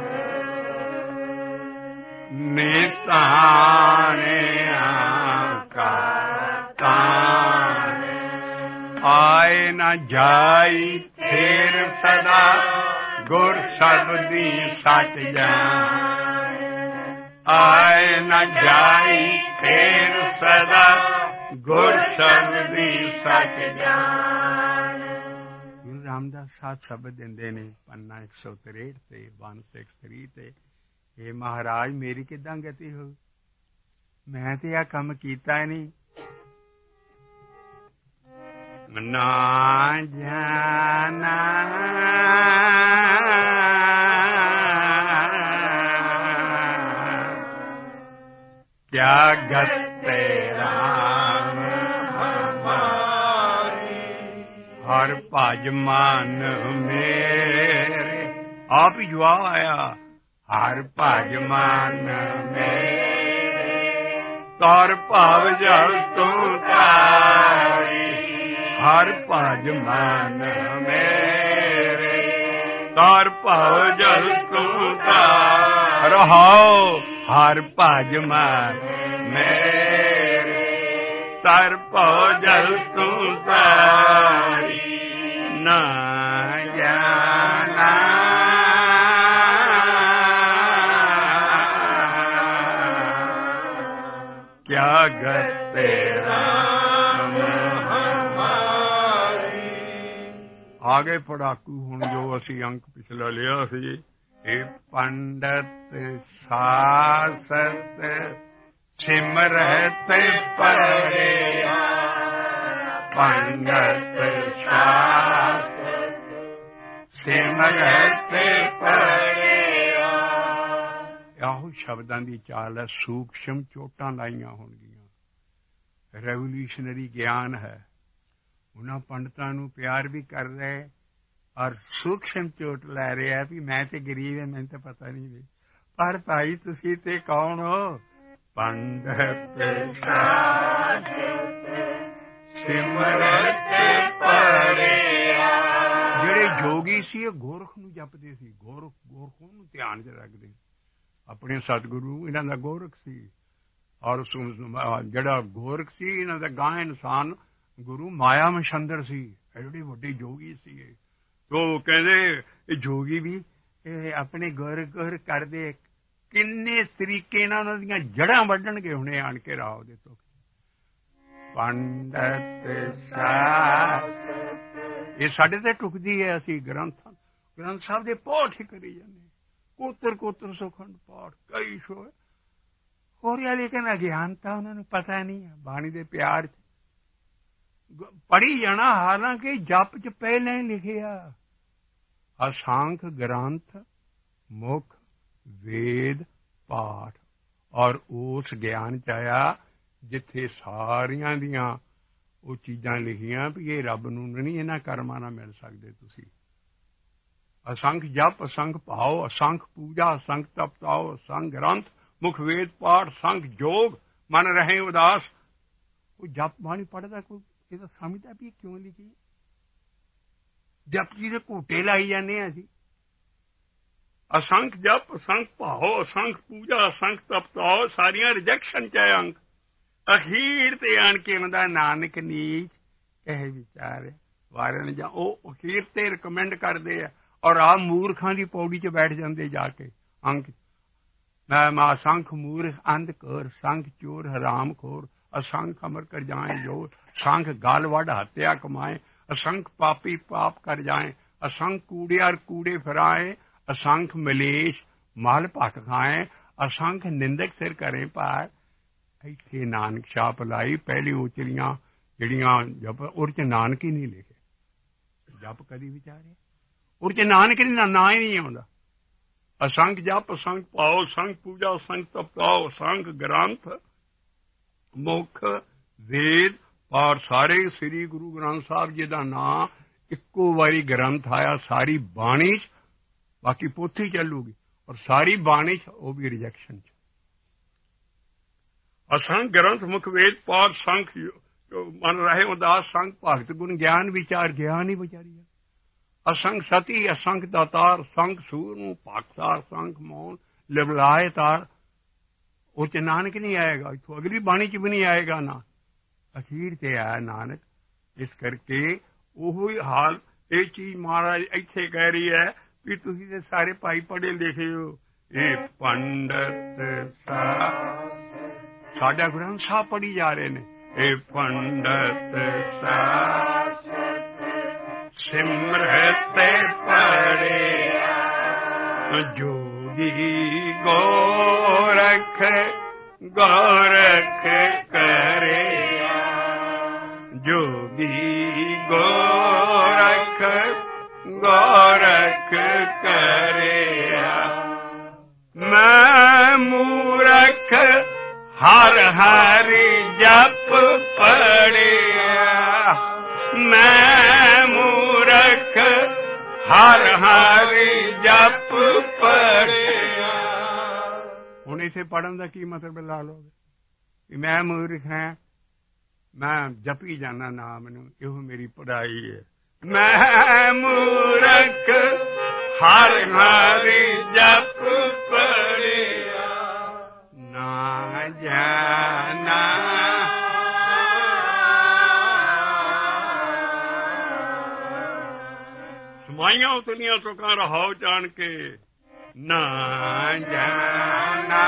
ਨਿਤਾਣੇ ਆਕਾ ਤਾਣੇ। ਆਏ ਨਾ ਜਾਈ ਫੇਰ ਸਦਾ ਗੁਰ ਸ਼ਬਦੀ ਸੱਚ ਜਾਣ। ਆਏ ਨਾ ਜਾਈ ਫੇਰ ਸਦਾ ਗੁਰ ਸ਼ਬਦੀ ਸੱਚ ਜਾਣ। ਗੁਰੂ ਰਾਮਦਾਸ ਸਾਹਿਬ ਸ਼ਬਦ ਦਿੰਦੇ ਨੇ ਪੰਨਾ 163 ਤੇ 163 ਤੇ, ਇਹ ਮਹਾਰਾਜ ਮੇਰੀ ਕਿੱਦਾਂ ਗਤੀ ਹੋ? ਮੈਂ ਤੇ ਆ ਕੰਮ ਕੀਤਾ ਨਹੀਂ। ਨਾ ਜਾਣਾ ਕਿਆ ਗਤ ਤੇਰਾ ਹਰ ਭਜ ਮਨ ਮੇਰੇ। ਆਪ ਹੀ ਜਵਾਬ ਆਇਆ, ਹਰ ਭਜ ਮਨ ਮੇਰੇ ਤਰ ਭਾਵ ਜਲ ਤੂੰ ਤਾਰੀ। ਹਰ ਭਜ ਮਨ ਮੇਰੇ ਤਰ ਭਾਵ ਜਲ ਤੂੰ ਤਾਰੀ। ਰਹਾਓ ਹਰ ਭਜ ਮਨ ਮੇਰੇ ਤਰ ਭਾਵ ਜਲ ਤੂੰ ਤਾਰੀ। ਨਾ ਜਾਣਾ ਕਿਆ ਗਤ ਤੇਰਾ ਹਮਾਰੀ। ਆ ਗਏ ਪੜਾਕੂ ਹੁਣ ਜੋ ਅਸੀਂ ਅੰਕ ਪਿਛਲਾ ਲਿਆ ਸੀ। ਇਹ ਪੰਡਤ ਸਾਸਤ ਸਿਮਰਤ ਪੜਿਆ। ਪੰਡਤ ਸਾਸਤ ਸਿਮਰਤ ਪੜਿਆ। ਇਹੋ ਸ਼ਬਦਾਂ ਦੀ ਚਾਲ ਹੈ। ਸੂਖਸ਼ਮ ਚੋਟਾਂ ਲਾਈਆਂ ਹੋਣਗੀਆਂ। ਰੈਵੋਲੂਸ਼ਨਰੀ ਗਿਆਨ ਹੈ। ਉਹਨਾਂ ਪੰਡਤਾਂ ਨੂੰ ਪਿਆਰ ਵੀ ਕਰ ਰਹੇ ਔਰ ਸੂਖਸ਼ਮ ਚੋਟ ਲੈ ਰਿਹਾ ਵੀ ਮੈਂ ਤੇ ਗਰੀਬ ਹਾਂ, ਮੈਨੂੰ ਤਾਂ ਪਤਾ ਨਹੀਂ ਵੀ। ਪਰ ਭਾਈ ਤੁਸੀਂ ਤੇ ਕੌਣ ਹੋ? ਪੰਡਤ ਸਾਸਤ ਸਿਮਰਤ ਪੜਿਆ। ਜਿਹੜੇ ਜੋਗੀ ਸੀ ਇਹ ਗੋਰਖ ਨੂੰ ਜਪਦੇ ਸੀ। ਗੋਰਖ ਨੂੰ ਧਿਆਨ 'ਚ ਰੱਖਦੇ। ਆਪਣੇ ਸਤਿਗੁਰੂ ਇਹਨਾਂ ਦਾ ਗੋਰਖ ਸੀ। ਔਰ ਜਿਹੜਾ ਗੋਰਖ ਸੀ ਇਹਨਾਂ ਦਾ ਗਾਂ ਇਨਸਾਨ ਗੁਰੂ ਮਾਇਆ ਮਛੰਦਰ ਸੀ। ਐਡੇ ਵੱਡੇ ਜੋਗੀ ਸੀ। ਤੋ ਕਹਿੰਦੇ ਇਹ ਜੋਗੀ ਵੀ ਆਪਣੇ ਗੁਰ ਕਰਦੇ ਕਿੰਨੇ ਤਰੀਕੇ ਨਾਲ ਉਹਨਾਂ ਦੀਆਂ ਜੜ੍ਹਾਂ ਵੱਢਣਗੇ ਹੁਣੇ ਆਣ ਕੇ ਰਾਹ ਦੇ ਤੋਂ। ਪੰਡਤ ਸਾਸਤ ਇਹ ਸਾਡੇ ਤੇ ਟੁਕਦੀ ਹੈ। ਅਸੀਂ ਗ੍ਰੰਥ ਸਾਹਿਬ ਦੇ ਪਾਠ ਹੀ ਕਰੀ ਜਾਂਦੇ। ਕੋਤਰ ਸੁਖੰਡ ਪਾਠ ਕਈ ਸ਼ੋ ਹੋ ਰਿਹਾ, ਲੇਕਿਨ ਅਗਿਆਨਤਾ ਉਹਨਾਂ ਨੂੰ ਪਤਾ ਨਹੀਂ ਹੈ। ਬਾਣੀ ਦੇ ਪਿਆਰ ਪੜ੍ਹੀ ਜਾਣਾ, ਹਾਲਾਂਕਿ ਜਪ 'ਚ ਪਹਿਲਾਂ ਹੀ ਲਿਖਿਆ ਅਸਾਂਖ ਗ੍ਰੰਥ ਮੁੱਖ ਵੇਦ ਪਾਠ। ਔਰ ਉਸ ਗਿਆਨ 'ਚ ਆਇਆ ਜਿੱਥੇ ਸਾਰੀਆਂ ਦੀਆਂ ਉਹ ਚੀਜ਼ਾਂ ਲਿਖੀਆਂ ਵੀ ਇਹ ਰੱਬ ਨੂੰ ਨਹੀਂ, ਇਹਨਾਂ ਕਰਮਾਂ ਨਾਲ ਮਿਲ ਸਕਦੇ ਤੁਸੀਂ। ਅਸੰਖ ਜਪ, ਅਸੰਖ ਭਾਵ, ਅਸੰਖ ਪੂਜਾ, ਅਸੰਖ ਤਪ ਤਾਓ, ਅਸੰਖ ਗ੍ਰੰਥ ਮੁੱਖ ਵੇਦ ਪਾਠ, ਸੰਖ ਜੋਗ ਮਨ ਰਹੇ ਉਦਾਸ। ਕੋਈ ਜਪ ਬਾਣੀ ਪੜ੍ਹਦਾ, ਕੋਈ ਇਹ ਤਾਂ ਸਮਝਦਾ ਵੀ ਇਹ ਕਿਉਂ ਲਿਖੀ। ਜਪ ਜੀ ਦੇ ਘੂਟੇ ਲਾਈ ਜਾਂਦੇ ਹਾਂ ਅਸੀਂ। ਅਸੰਖ ਜਪ, ਅਸੰਖ ਭਾਓ, ਅਸੰਖ ਪੂਜਾ, ਅਸੰਖ ਤਪਤਾਓ, ਸਾਰੀਆਂ ਰਿਜੈਕਸ਼ਨ ਚ ਹੈ ਅੰਕ। ਅਖੀਰ ਤੇ ਆਣ ਕੇ ਆਉਂਦਾ ਨਾਨਕ ਨੀਚ ਕਹੇ ਵਿਚਾਰ ਵਾਰਨ, ਜਾਂ ਉਹ ਅਖੀਰ ਤੇ ਰਿਕਮੈਂਡ ਕਰਦੇ ਆ। ਔਰ ਆਹ ਮੂਰਖਾਂ ਦੀ ਪੌੜੀ ਚ ਬੈਠ ਜਾਂਦੇ ਜਾ ਕੇ ਅੰਕ। ਮੈਂ ਅਸੰਖ ਮੂਰਖ ਅੰਧ ਘੋਰ, ਸੰਖ ਚੋਰ ਹਰਾਮ ਖੋਰ, ਅਸੰਖ ਅਮਰ ਕਰ ਜਾਏ ਜੋਰ, ਸੰਖ ਗਾਲ ਵੱਢ ਹੱਤਿਆ ਕਮਾਏ, ਅਸੰਖ ਪਾਪੀ ਪਾਪ ਕਰ ਜਾਏ, ਅਸੰਖ ਕੂੜਿਆਰ ਕੂੜੇ ਫਿਰਾਏ, ਅਸੰਖ ਮਲੇਸ਼ ਮਲ ਭਖ ਖਾਏ, ਅਸੰਖ ਨਿੰਦਕ ਸਿਰ ਕਰੇ ਪਾਰ। ਇੱਥੇ ਨਾਨਕ ਛਾਪ ਲਾਈ ਪਹਿਲੀ ਉਚਰੀਆਂ ਜਿਹੜੀਆਂ ਜਪ, ਉਹਦੇ ਚ ਨਾਨਕ ਹੀ ਨਹੀਂ ਲਿਖੇ। ਜਪ ਕਦੀ ਵਿਚਾਰੇ ਉਹਦੇ ਚ ਨਾਨਕ ਨਾਂ ਹੀ ਨਹੀਂ ਆਉਂਦਾ। ਅਸੰਖ ਜਪ, ਅਸੰਖ ਪਾਓ, ਅਸੰਖ ਪੂਜਾ, ਅਸੰਖ ਤਪਤਾਓ, ਅਸੰਖ ਗ੍ਰੰਥ ਮੁੱਖ ਵੇਦ ਔਰ ਸਾਰੇ ਸ੍ਰੀ ਗੁਰੂ ਗ੍ਰੰਥ ਸਾਹਿਬ ਜੀ ਦਾ ਨਾਂ ਇੱਕੋ ਵਾਰੀ ਗ੍ਰੰਥ ਆਇਆ ਸਾਰੀ ਬਾਣੀ ਚ। ਬਾਕੀ ਪੋਥੀ ਚੱਲੂਗੀ ਔਰ ਸਾਰੀ ਬਾਣੀ ਚ ਉਹ ਵੀ ਰਿਜੈਕਸ਼ਨ ਚ। ਅਸੰਖ ਗ੍ਰੰਥ ਮੁੱਖ ਵੇਦ ਪਾਠ ਸੰਖ ਮਨ ਰਹੇ ਉਦਾਸ, ਸੰਖ ਭਗਤ ਗੁਣ ਗਿਆਨ ਵਿਚਾਰ, ਗਿਆਨ ਹੀ ਵਿਚਾਰੀ। ਅਸੰਖ ਸਤੀ, ਅਸੰਖ ਦਾਤਾਰ, ਸੰਖ ਸੂਰ ਨੂੰ ਪਾਕਤਾਰ, ਸੰਖ ਮੌਨ ਲਿਵਲਾਏ ਤਾਰ। ਉਹ ਚ ਨਾਨਕ ਨਹੀਂ ਆਏਗਾ, ਇੱਥੋਂ ਅਗਲੀ ਬਾਣੀ ਚ ਵੀ ਨਹੀਂ ਆਏਗਾ ਨਾ। ਅਖੀਰ ਤੇ ਆਇਆ ਨਾਨਕ। ਇਸ ਕਰਕੇ ਉਹੋ ਹੀ ਹਾਲ ਇਹ ਚੀਜ਼ ਮਹਾਰਾਜ ਇੱਥੇ ਕਹਿ ਰਹੀ ਹੈ ਵੀ ਤੁਸੀਂ ਤੇ ਸਾਰੇ ਭਾਈ ਪੜ੍ਹੇ ਲਿਖੇ ਹੋ। ਇਹ ਪੰਡਤ ਸਾਡਾ ਗ੍ਰੰਥ ਸਾਹਿਬ ਪੜ੍ਹੀ ਜਾ ਰਹੇ ਨੇ। ਇਹ ਪੰਡਤ ਸਿਮਰਤ ਪੜਿਆ, ਜੋਗੀ ਗੋਰਖ ਗੋਰਖ ਕਰਿਆ, ਜੋਗੀ ਗੋਰਖ ਗੋਰਖ ਕਰਿਆ। ਮੈਂ ਮੂਰਖ ਹਰ ਹਰਿ ਜਪ ਪੜਿਆ, ਮੈਂ ਮੂਰਖ ਹਰ ਹਰਿ ਜਪ ਪੜਿਆ। ਹੁਣ ਇੱਥੇ ਪੜ੍ਹਨ ਦਾ ਕੀ ਮਤਲਬ ਲਾ ਲਓ ਕਿ ਮੈਂ ਮੂਰਖ ਹਾਂ, ਮੈਂ ਜਪੀ ਜਾਣਾ ਨਾਮ ਨੂੰ, ਇਹੋ ਮੇਰੀ ਪੜ੍ਹਾਈ ਹੈ। ਮੈਂ ਮੂਰਖ ਹਰ ਹਰਿ ਜਪ ਪੜਿਆ, ਨਾ ਜਾਣਾ ਸਮਾਈਆਂ ਉਤਲੀਆਂ ਸੁੱਖਾਂ ਰਹਾਉ ਜਾਣ ਕੇ, ਨਾ ਜਾਣਾ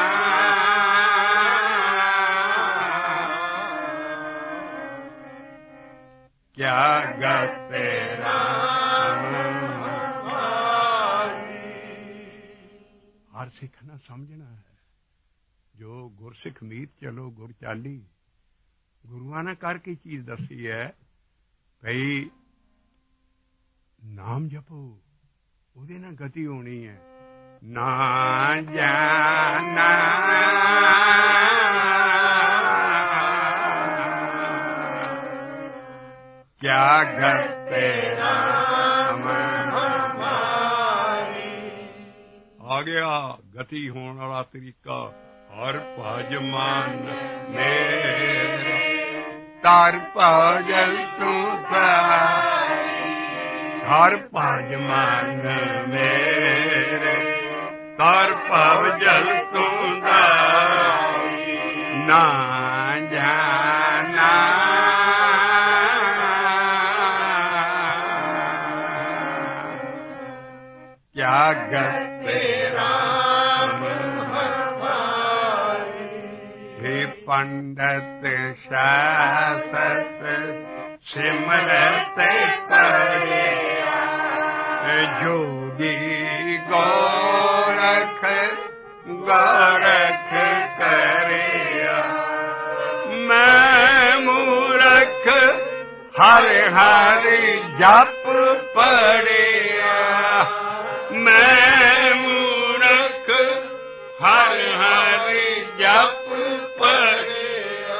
ਕਿਆ ਗਤੇ ਰਾਮ। ਹਰ ਸਿੱਖ ਨਾ ਸਮਝਣਾ ਹੈ ਜੋ ਗੁਰਸਿੱਖ ਮੀਤ ਚਲੋ ਗੁਰ ਚਾਲੀ। ਗੁਰੂਆਂ ਨੇ ਕਰਕੇ ਚੀਜ਼ ਦੱਸੀ ਹੈ ਭਈ ਨਾਮ ਜਪੋ, ਉਹਦੇ ਨਾਲ ਗਤੀ ਹੋਣੀ ਹੈ। ਨਾ ਜਾਣਾ ਕਿਆ ਗਤੇ ਰਾਮ। ਆ ਗਿਆ ਗਤੀ ਹੋਣ ਵਾਲਾ ਤਰੀਕਾ। ਹਰ ਭਜ ਮਨ ਮੇਰੇ, ਤਾਰ ਭਜਲ ਤੂੰ ਤਾਰੀ, ਹਰ ਭਜ ਮਨ ਮੇਰੇ, ਤਾਰ ਭਜਲ ਤੂੰ ਤਾਰੀ। ਨਾ ਜਾਣਾ ਕਿਆ ਗਤੇ ਰਾਮ ਹਮਾਰੀ। हे ਪੰਡਤ ਸ਼ਾਸਤ ਸਿਮਰਤ ਪੜਿਆ, ਜੋਗੀ ਗੋਰਖ ਗੋਰਖ ਕਰਿਆ। ਮੈਂ ਮੂਰਖ ਹਰ ਹਰਿ ਜਪ ਪੜਿਆ, ਮੈਂ ਮੂਰਖ ਹਰ ਹਰਿ ਜਪ ਪੜਿਆ।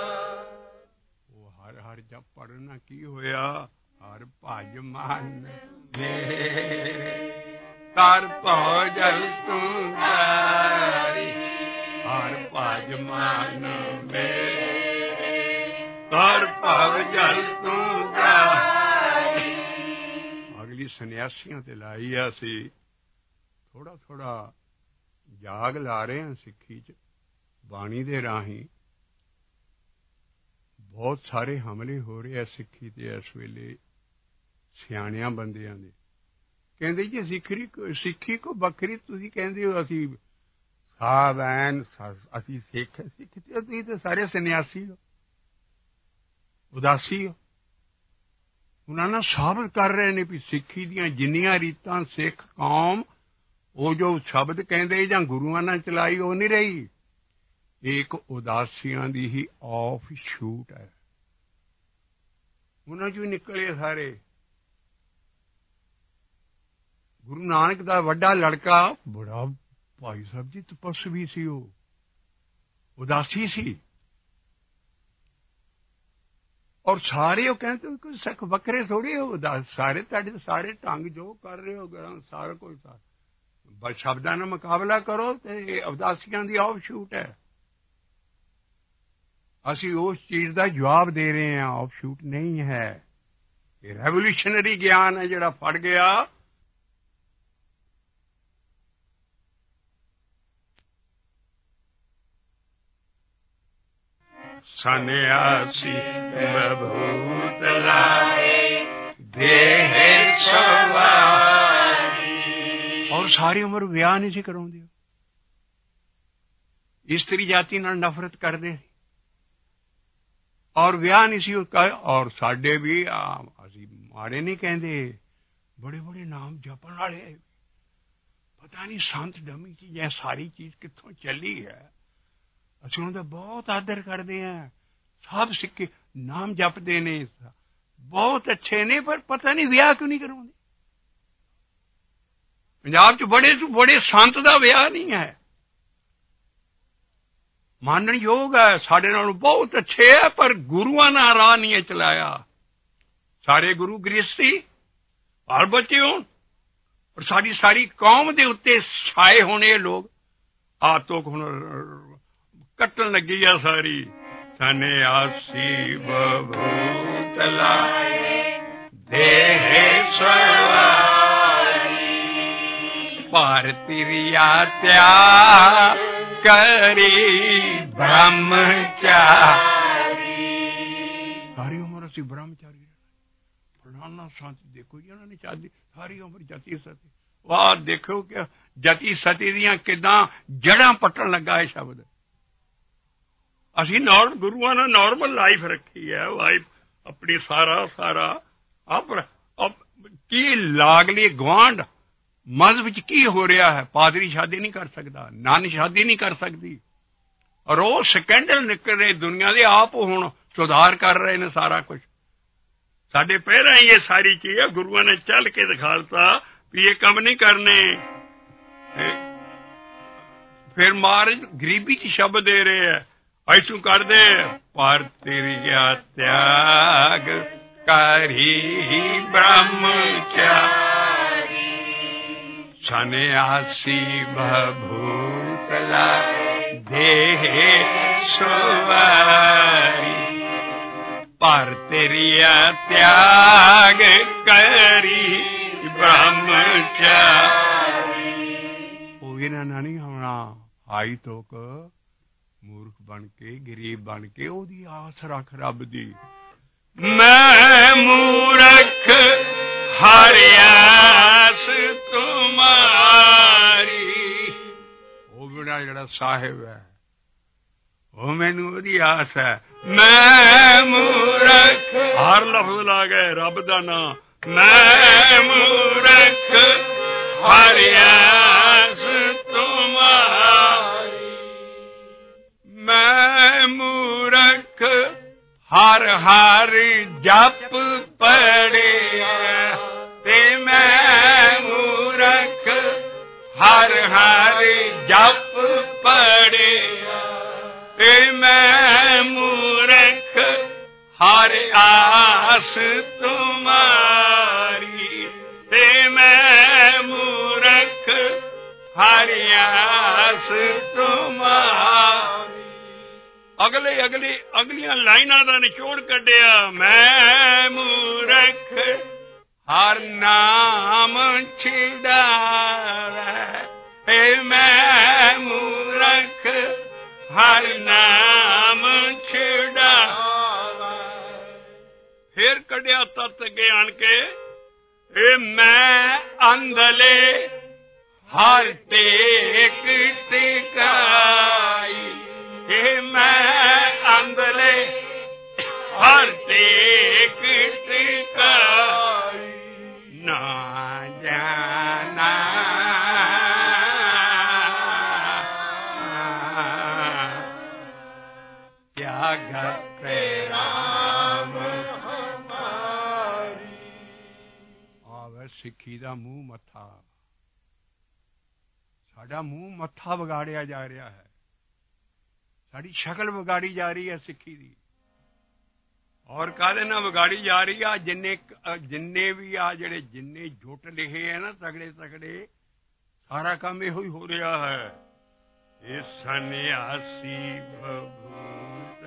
ਉਹ ਹਰ ਹਰ ਜਪ ਪੜਨਾ ਕੀ ਹੋਇਆ? ਹਰ ਭਜ ਮਨ ਮੇਰੇ, ਕਰ ਭਜਲ ਤੂੰ ਤਾਰੀ, ਹਰ ਭਜ ਮਨ ਮੇਰੇ, ਤਾਰ ਭਵ ਜਲ ਤੂੰ ਗਾਈ। ਅਗਲੀ ਸੰਨਿਆਸੀਆਂ ਤੇ ਲਾਈ ਆ ਅਸੀਂ ਥੋੜਾ ਥੋੜਾ ਜਾਗ ਲਾ ਰਹੇ ਹਾਂ ਸਿੱਖੀ 'ਚ ਬਾਣੀ ਦੇ ਰਾਹੀਂ। ਬਹੁਤ ਸਾਰੇ ਹਮਲੇ ਹੋ ਰਹੇ ਆ ਸਿੱਖੀ ਤੇ ਇਸ ਵੇਲੇ ਸਿਆਣਿਆਂ ਬੰਦਿਆਂ ਦੇ। ਕਹਿੰਦੇ ਜੀ ਸਿੱਖੀ ਕੋ ਵੱਖਰੀ, ਤੁਸੀਂ ਕਹਿੰਦੇ ਹੋ ਅਸੀਂ ਸਾਬ ਐਨ ਅਸੀਂ ਸਿੱਖ ਤੇ ਤੁਸੀਂ ਤਾਂ ਸਾਰੇ ਸੰਨਿਆਸੀ ਹੋ, ਉਦਾਸੀ ਹੋ। ਉਹਨਾਂ ਨਾਲ ਸਾਬਤ ਕਰ ਰਹੇ ਨੇ ਵੀ ਸਿੱਖੀ ਦੀਆਂ ਜਿੰਨੀਆਂ ਰੀਤਾਂ ਸਿੱਖ ਕੌਮ ਉਹ ਜੋ ਸ਼ਬਦ ਕਹਿੰਦੇ ਜਾਂ ਗੁਰੂਆਂ ਨਾਲ ਚਲਾਈ ਉਹ ਨਹੀਂ ਰਹੀ, ਇੱਕ ਉਦਾਸੀਆਂ ਦੀ ਹੀ ਆਫ ਸ਼ੂਟ ਹੈ। ਉਹਨਾਂ ਚੋਂ ਨਿਕਲੇ ਸਾਰੇ। ਗੁਰੂ ਨਾਨਕ ਦਾ ਵੱਡਾ ਲੜਕਾ ਬੜਾ ਭਾਈ ਸਾਹਿਬ ਜੀ ਤਪਸਵੀ ਸੀ, ਉਹ ਉਦਾਸੀ ਸੀ। ਔਰ ਸਾਰੇ ਉਹ ਕਹਿੰਦੇ ਕੋਈ ਸਿੱਖ ਵੱਖਰੇ ਥੋੜ੍ਹੇ ਹੋ, ਸਾਰੇ ਤੁਹਾਡੇ ਸਾਰੇ ਢੰਗ ਜੋ ਕਰ ਰਹੇ ਹੋ ਗ੍ਰੰਥ ਸਾਰਾ ਕੁਝ ਬਸ ਸ਼ਬਦਾਂ ਨਾਲ ਮੁਕਾਬਲਾ ਕਰੋ ਤੇ ਉਦਾਸੀਆਂ ਦੀ ਆਫ ਸ਼ੂਟ ਹੈ। ਅਸੀਂ ਉਸ ਚੀਜ਼ ਦਾ ਜਵਾਬ ਦੇ ਰਹੇ ਹਾਂ, ਆਫ ਸ਼ੂਟ ਨਹੀਂ ਹੈ। ਇਹ ਰੈਵੋਲੂਸ਼ਨਰੀ ਗਿਆਨ ਹੈ ਜਿਹੜਾ ਫੜ ਗਿਆ। ਸੰਨਿਆਸੀ ਬਭੂਤ ਲਾਏ ਦੇਹ ਸਵਾਰੀ। ਔਰ ਸਾਰੀ ਉਮਰ ਵਿਆਹ ਨਹੀਂ ਸੀ ਕਰਾਉਂਦੇ, ਇਸਤਰੀ ਜਾਤੀ ਨਾਲ ਨਫ਼ਰਤ ਕਰਦੇ ਔਰ ਵਿਆਹ ਨਹੀਂ ਸੀ। ਔਰ ਸਾਡੇ ਵੀ ਅਸੀਂ ਮਾੜੇ ਨਹੀਂ ਕਹਿੰਦੇ, ਬੜੇ ਬੜੇ ਨਾਮ ਜਪਣ ਵਾਲੇ, ਪਤਾ ਨਹੀਂ ਸੰਤ ਡਮੀ ਚੀਜ਼ ਇਹ ਸਾਰੀ ਚੀਜ਼ ਕਿੱਥੋਂ ਚੱਲੀ ਹੈ। ਅਸੀਂ ਉਹਨਾਂ ਦਾ ਬਹੁਤ ਆਦਰ ਕਰਦੇ ਹਾਂ। ਸਭ ਸਿੱਕੇ ਨਾਮ ਜਪਦੇ ਨੇ, ਬਹੁਤ ਅੱਛੇ ਨੇ, ਪਰ ਪਤਾ ਨਹੀਂ ਵਿਆਹ ਕਿਉਂ ਨਹੀਂ ਕਰਾਉਂਦੇ। ਪੰਜਾਬ 'ਚ ਬੜੇ ਤੋਂ ਬੜੇ ਸੰਤ ਦਾ ਵਿਆਹ ਨਹੀਂ ਹੈ। ਮਾਨਣ ਯੋਗ ਹੈ, ਸਾਡੇ ਨਾਲੋਂ ਬਹੁਤ ਅੱਛੇ ਹੈ, ਪਰ ਗੁਰੂਆਂ ਨਾਲ ਰਾਹ ਨਹੀਂ ਚਲਾਇਆ। ਸਾਰੇ ਗੁਰੂ ਗ੍ਰਸਤੀ ਹਰ ਬੱਚੇ ਹੋਣ ਔਰ ਸਾਡੀ ਸਾਰੀ ਕੌਮ ਦੇ ਉੱਤੇ ਛਾਏ ਹੋਣੇ ਲੋਕ ਆਤੋਂ ਹੁਣ ਕੱਟਣ ਲੱਗੀ ਆ ਸਾਰੀ। ਸੰਨਿਆਸੀ ਬਭੂਤ ਲਾਏ ਦੇਹ ਸਵਾਰੀ। ਭਾਰਤੀ ਰਿਆ ਤਿਆਗ ਕਰੀ ਬ੍ਰਹਮਚਾਰੀ। ਸਾਰੀ ਉਮਰ ਅਸੀਂ ਬ੍ਰਹਮਚਾਰੀ ਫਲਾਣਾ ਸੰਤ ਦੇਖੋ ਜੀ, ਉਹਨਾਂ ਨੇ ਚਾਹਦੀ ਸਾਰੀ ਉਮਰ ਜਤੀ ਸਤੀ। ਵਾਹ ਦੇਖੋ ਕਿ ਜਤੀ ਸਤੀ ਦੀਆਂ ਕਿੱਦਾਂ ਜੜ੍ਹਾਂ ਪੱਟਣ ਲੱਗਾ ਇਹ ਸ਼ਬਦ। ਅਸੀਂ ਗੁਰੂਆਂ ਨਾਲ ਨਾਰਮਲ ਲਾਈਫ ਰੱਖੀ ਹੈ, ਲਾਈਫ ਆਪਣੀ ਸਾਰਾ ਕੀ ਲਾਗਲੀ ਗੁਆਂਢ ਮਜ਼ਹਬ ਵਿੱਚ ਕੀ ਹੋ ਰਿਹਾ ਹੈ। ਪਾਦਰੀ ਸ਼ਾਦੀ ਨਹੀਂ ਕਰ ਸਕਦਾ, ਨਨ ਸ਼ਾਦੀ ਨਹੀਂ ਕਰ ਸਕਦੀ, ਔਰ ਉਹ ਸਕੈਂਡਲ ਨਿਕਲ ਰਹੇ ਦੁਨੀਆ ਦੇ। ਆਪ ਹੁਣ ਸੁਧਾਰ ਕਰ ਰਹੇ ਨੇ ਸਾਰਾ ਕੁਝ। ਸਾਡੇ ਪਹਿਲਾਂ ਹੀ ਇਹ ਸਾਰੀ ਚੀਜ਼ ਗੁਰੂਆਂ ਨੇ ਚੱਲ ਕੇ ਦਿਖਾਲਤਾ ਵੀ ਇਹ ਕੰਮ ਨਹੀਂ ਕਰਨੇ। ਫਿਰ ਮਾਰਜ ਗਰੀਬੀ 'ਚ ਸ਼ਬਦ ਦੇ ਰਹੇ ਹੈ, ऐसू कर दे। पर तेरिया त्याग करी ब्रह्मचारी। सन्यासी भभूतला देह सुवारी। पर तेरिया त्याग करी ब्रह्मचारी। ਉਹ ਇਹਨਾਂ ਨਾਲ ਨਹੀਂ ਹੋਣਾ। ਆਈ ਤੋਕ ਮੂਰਖ ਬਣ ਕੇ ਗਰੀਬ ਬਣ ਕੇ ਉਹਦੀ ਆਸ ਰੱਖ ਰੱਬ ਦੀ। ਮੈਂ ਮੂਰਖ ਹਰ ਆਸ ਤੁਮਾਰੀ। ਉਹ ਬਿਨਾ ਜਿਹੜਾ ਸਾਹਿਬ ਹੈ ਉਹ ਮੈਨੂੰ ਉਹਦੀ ਆਸ ਹੈ। ਮੈਂ ਮੂਰਖ ਹਰ ਲਫ਼ਜ਼ ਲਾ ਗਏ ਰੱਬ ਦਾ ਨਾਂ। ਮੈਂ ਮੂਰਖ ਹਰ ਆਸ ਤੁਮਾਰੀ। ਮੈਂ ਮੂਰਖ ਹਰ ਹਰ ਜਪ ਪੜਿਆ ਤੇ ਮੈਂ ਮੂਰਖ ਹਰ ਹਰ ਜਪ ਪੜਿਆ ਤੇ ਮੈਂ ਮੂਰਖ ਹਰ ਆਸ ਤੁਮਾਰੀ ਤੇ ਮੈਂ ਮੂਰਖ ਹਰ ਆਸ ਤੁਮਾਰੀ। ਅਗਲੀਆਂ ਲਾਈਨਾਂ ਦਾ ਨਿਚੋੜ ਕੱਢਿਆ। ਮੈਂ ਮੂਰਖ ਹਰ ਨਾਮ ਛਿੜਾਵੇ, ਮੈਂ ਮੂਰਖ ਹਰ ਨਾਮ ਛਿੜਾਵੇ। ਫਿਰ ਕੱਢਿਆ ਤਤ ਗਿਆਨ ਕੇ, ਇਹ ਮੈਂ ਅੰਧਲੇ ਹਰ ਟੇਕ ਟਿਕਾਈ, ਇਹ ਮੈਂ ਅੰਧਲੇ ਹਰ ਟੇਕ ਟਿਕਾਈ। ਨਾ ਜਾਣਾ ਕਿਆ ਗਤੇ ਰਾਮ ਹਮਾਰੀ। ਆਵੇ ਸਿੱਖੀ ਦਾ ਮੂੰਹ ਮੱਥਾ, ਸਾਡਾ ਮੂੰਹ ਮੱਥਾ ਵਿਗਾੜਿਆ ਜਾ ਰਿਹਾ ਹੈ, ਸਾਡੀ ਸ਼ਕਲ ਵਿਗਾੜੀ ਜਾ ਰਹੀ ਹੈ ਸਿੱਖੀ ਦੀ। ਔਰ ਕਾਹਦੇ ਨਾਲ ਵਿਗਾੜੀ ਜਾ ਰਹੀ ਆ? ਜਿੰਨੇ ਵੀ ਆ ਜਿਹੜੇ ਜਿੰਨੇ ਜੁੱਟ ਲਿਖੇ ਆ ਨਾ ਤਗੜੇ ਤਗੜੇ, ਸਾਰਾ ਕੰਮ ਇਹੋ ਹੀ ਹੋ ਰਿਹਾ ਹੈ। ਇਹ ਸੰਨਿਆਸੀ ਭੂਤ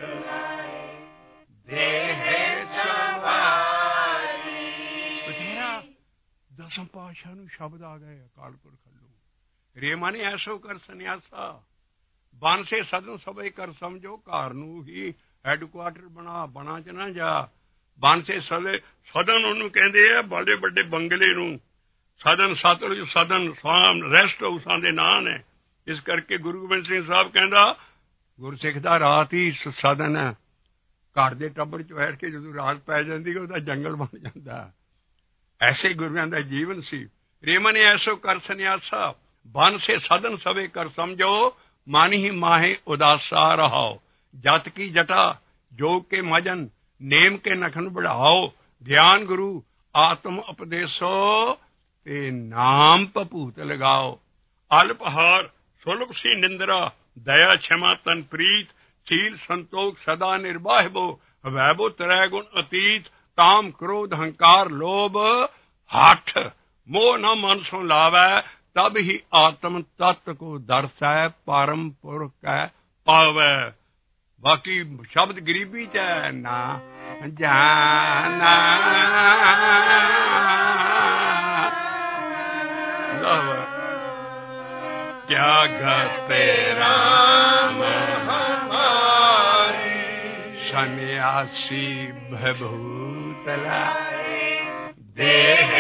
ਦੇਹ ਸਵਾਰੀ। ਬਥੇਰਾ ਦਸਮ ਪਾਤਸ਼ਾਹ ਨੂੰ ਸ਼ਬਦ ਆ ਗਏ ਅਕਾਲ ਪੁਰਖ ਵੱਲੋਂ, ਰੇ ਮਾਨੇ ਐਸੋ ਕਰ ਸੰਨਿਆਸਾ, ਬਨ ਸੇ ਸਦਨ ਸਭੇ ਕਰ ਸਮਝੋ। ਘਰ ਨੂੰ ਹੀ ਹੈਡਕੁਆਟਰ ਬਣਾ ਚ ਨਾ ਜਾ। ਬਨ ਸੇ ਸਦਨ ਉਹਨੂੰ ਕਹਿੰਦੇ ਆ, ਬੜੇ ਵੱਡੇ ਬੰਗਲੇ ਨੂੰ। ਸਦਨ ਸਤਲੁਜ ਸਦਨ ਸਾਮ ਰੈਸਟ ਹਾਊਸਾਂ ਦੇ ਨਾਂ ਨੇ। ਇਸ ਕਰਕੇ ਗੁਰੂ ਗੋਬਿੰਦ ਸਿੰਘ ਸਾਹਿਬ ਕਹਿੰਦਾ, ਗੁਰਸਿੱਖ ਦਾ ਰਾਤ ਹੀ ਸਦਨ ਹੈ। ਘਰ ਦੇ ਟੱਬਰ ਚ ਬੈਠ ਕੇ ਜਦੋਂ ਰਾਤ ਪੈ ਜਾਂਦੀ ਉਹਦਾ ਜੰਗਲ ਬਣ ਜਾਂਦਾ। ਐਸੇ ਗੁਰੂਆਂ ਦਾ ਜੀਵਨ ਸੀ। ਰੇਮਨ ਐਸੋ ਕਰ ਸੰਨਿਆਸਾ, ਬਨ ਸੇ ਸਦਨ ਸਵੇ ਕਰ ਸਮਝੋ। ਮਨ ਹੀ ਮਾਹੇ ਉਦਾਸਾ ਰਹਾਓ, ਜਤ ਕੀ ਜਟਾ ਜੋਗ ਕੇ ਮਜਨ, ਨੇਮ ਕੇ ਨਖਨ बढ़ाओ। ਗਿਆਨ ਗੁਰੂ ਆਤਮ ਉਪਦੇਸੋ, ਤੇ ਨਾਮ ਭਭੂਤ ਲਗਾਓ। ਅਲਪਹਾਰ ਸੁਲਭ ਸੀ ਨਿੰਦਰਾ, ਦਇਆ क्षमा ਤਨ ਪ੍ਰੀਤ। ਸੀਲ ਸੰਤੋਖ ਸਦਾ ਨਿਰਬਾਹਿਬੋ, ਵੈਭੋ ਤ੍ਰੈ ਗੁਣ ਅਤੀਤ। ਕਾਮ ਕ੍ਰੋਧ ਹੰਕਾਰ ਲੋਭ ਹਠ, ਮੋਹ न मन सो लावै। तब ही आत्म तत्व को दर्शै, परम पुरख कै पावै। बाकी शब्द गरीबी च है ना जाना। क्या गते राम हमारी, सन्यासी भभूतला देह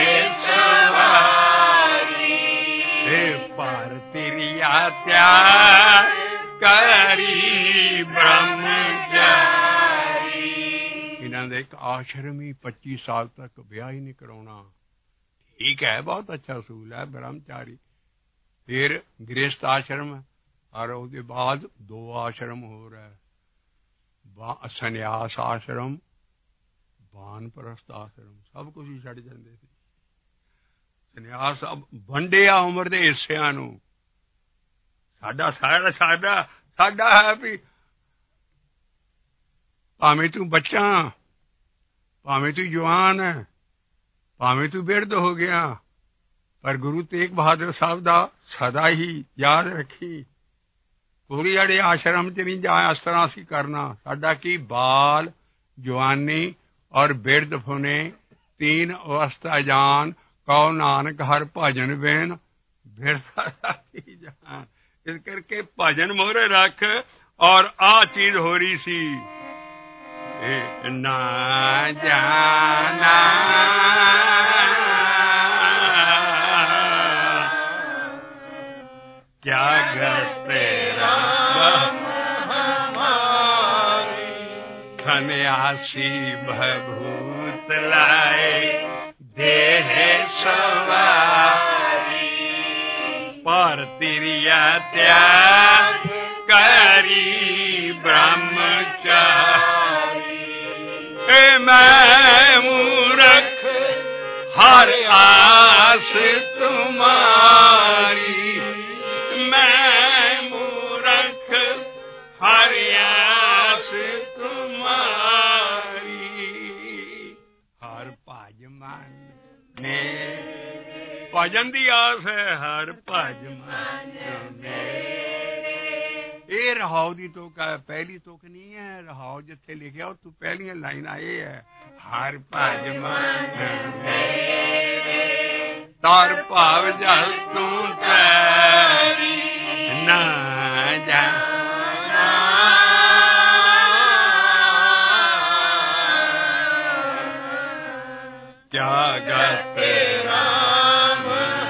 सवारी। पर तिरिया त्याग करी ब्रह्मचारी। इन्हों ने एक आश्रम ही 25 साल तक ब्याह ही नहीं कराना। ठीक है, बहुत अच्छा असूल है ब्रह्मचारी। फिर गृहस्थ आश्रम और उसके बाद 2 आश्रम हो रहा है, संन्यास आश्रम, वानप्रस्थ आश्रम, सब कुछ ही छड़ जाते थे। संन्यास अब वंडिया उम्र के हिस्सिਆਂ ਨੂੰ। ਸਾਡਾ ਹੈ ਵੀ ਭਾਵੇਂ ਤੂੰ ਬੱਚਾ, ਭਾਵੇਂ ਤੂੰ ਜਵਾਨ ਹੈ, ਭਾਵੇਂ ਤੂੰ ਬਿਰਧ ਹੋ ਗਿਆ, ਪਰ ਗੁਰੂ ਤੇਗ ਬਹਾਦਰ ਸਾਹਿਬ ਦਾ ਸਦਾ ਹੀ ਯਾਦ ਰੱਖੀ। ਪੂਰੀ ਜਿਹੜੇ ਆਸ਼ਰਮ ਚ ਨਹੀਂ ਜਾ ਇਸ ਤਰ੍ਹਾਂ ਅਸੀਂ ਕਰਨਾ। ਸਾਡਾ ਕੀ ਬਾਲ ਜਵਾਨੀ और बिरध फुने, 3 अवस्था जान। कहो नानक हर भजन बेन, बिरधा की जान। इस करके भजन मोहरे रख। और आ चीज हो रही सी, ना जाना क्या गते राम सन्यासी भभूत लाए देह सवारी। पर तिरिया त्याग करी ब्रह्मचारी। मैं मूर्ख हर आस तुम्हारी, मैं मूर्ख हर आस भजन दी आस है, हर भज मन। ਇਹ ਰਹਾਉ ਦੀ ਤੁਕ ਹੈ, ਪਹਿਲੀ ਤੁਕ ਨਹੀਂ ਹੈ। ਰਹਾਉ ਜਿੱਥੇ ਲਿਖਿਆ ਉੱਥੋਂ ਪਹਿਲੀਆਂ ਲਾਈਨਾਂ ਇਹ ਹੈ, ਹਰ ਭਜ ਮਨ ਤਾਰ ਭਾਵ ਜਲ ਤੂੰ ਤੈ ਨਾ ਜਾ ਕਿਆ ਗਤ ਰਾਮ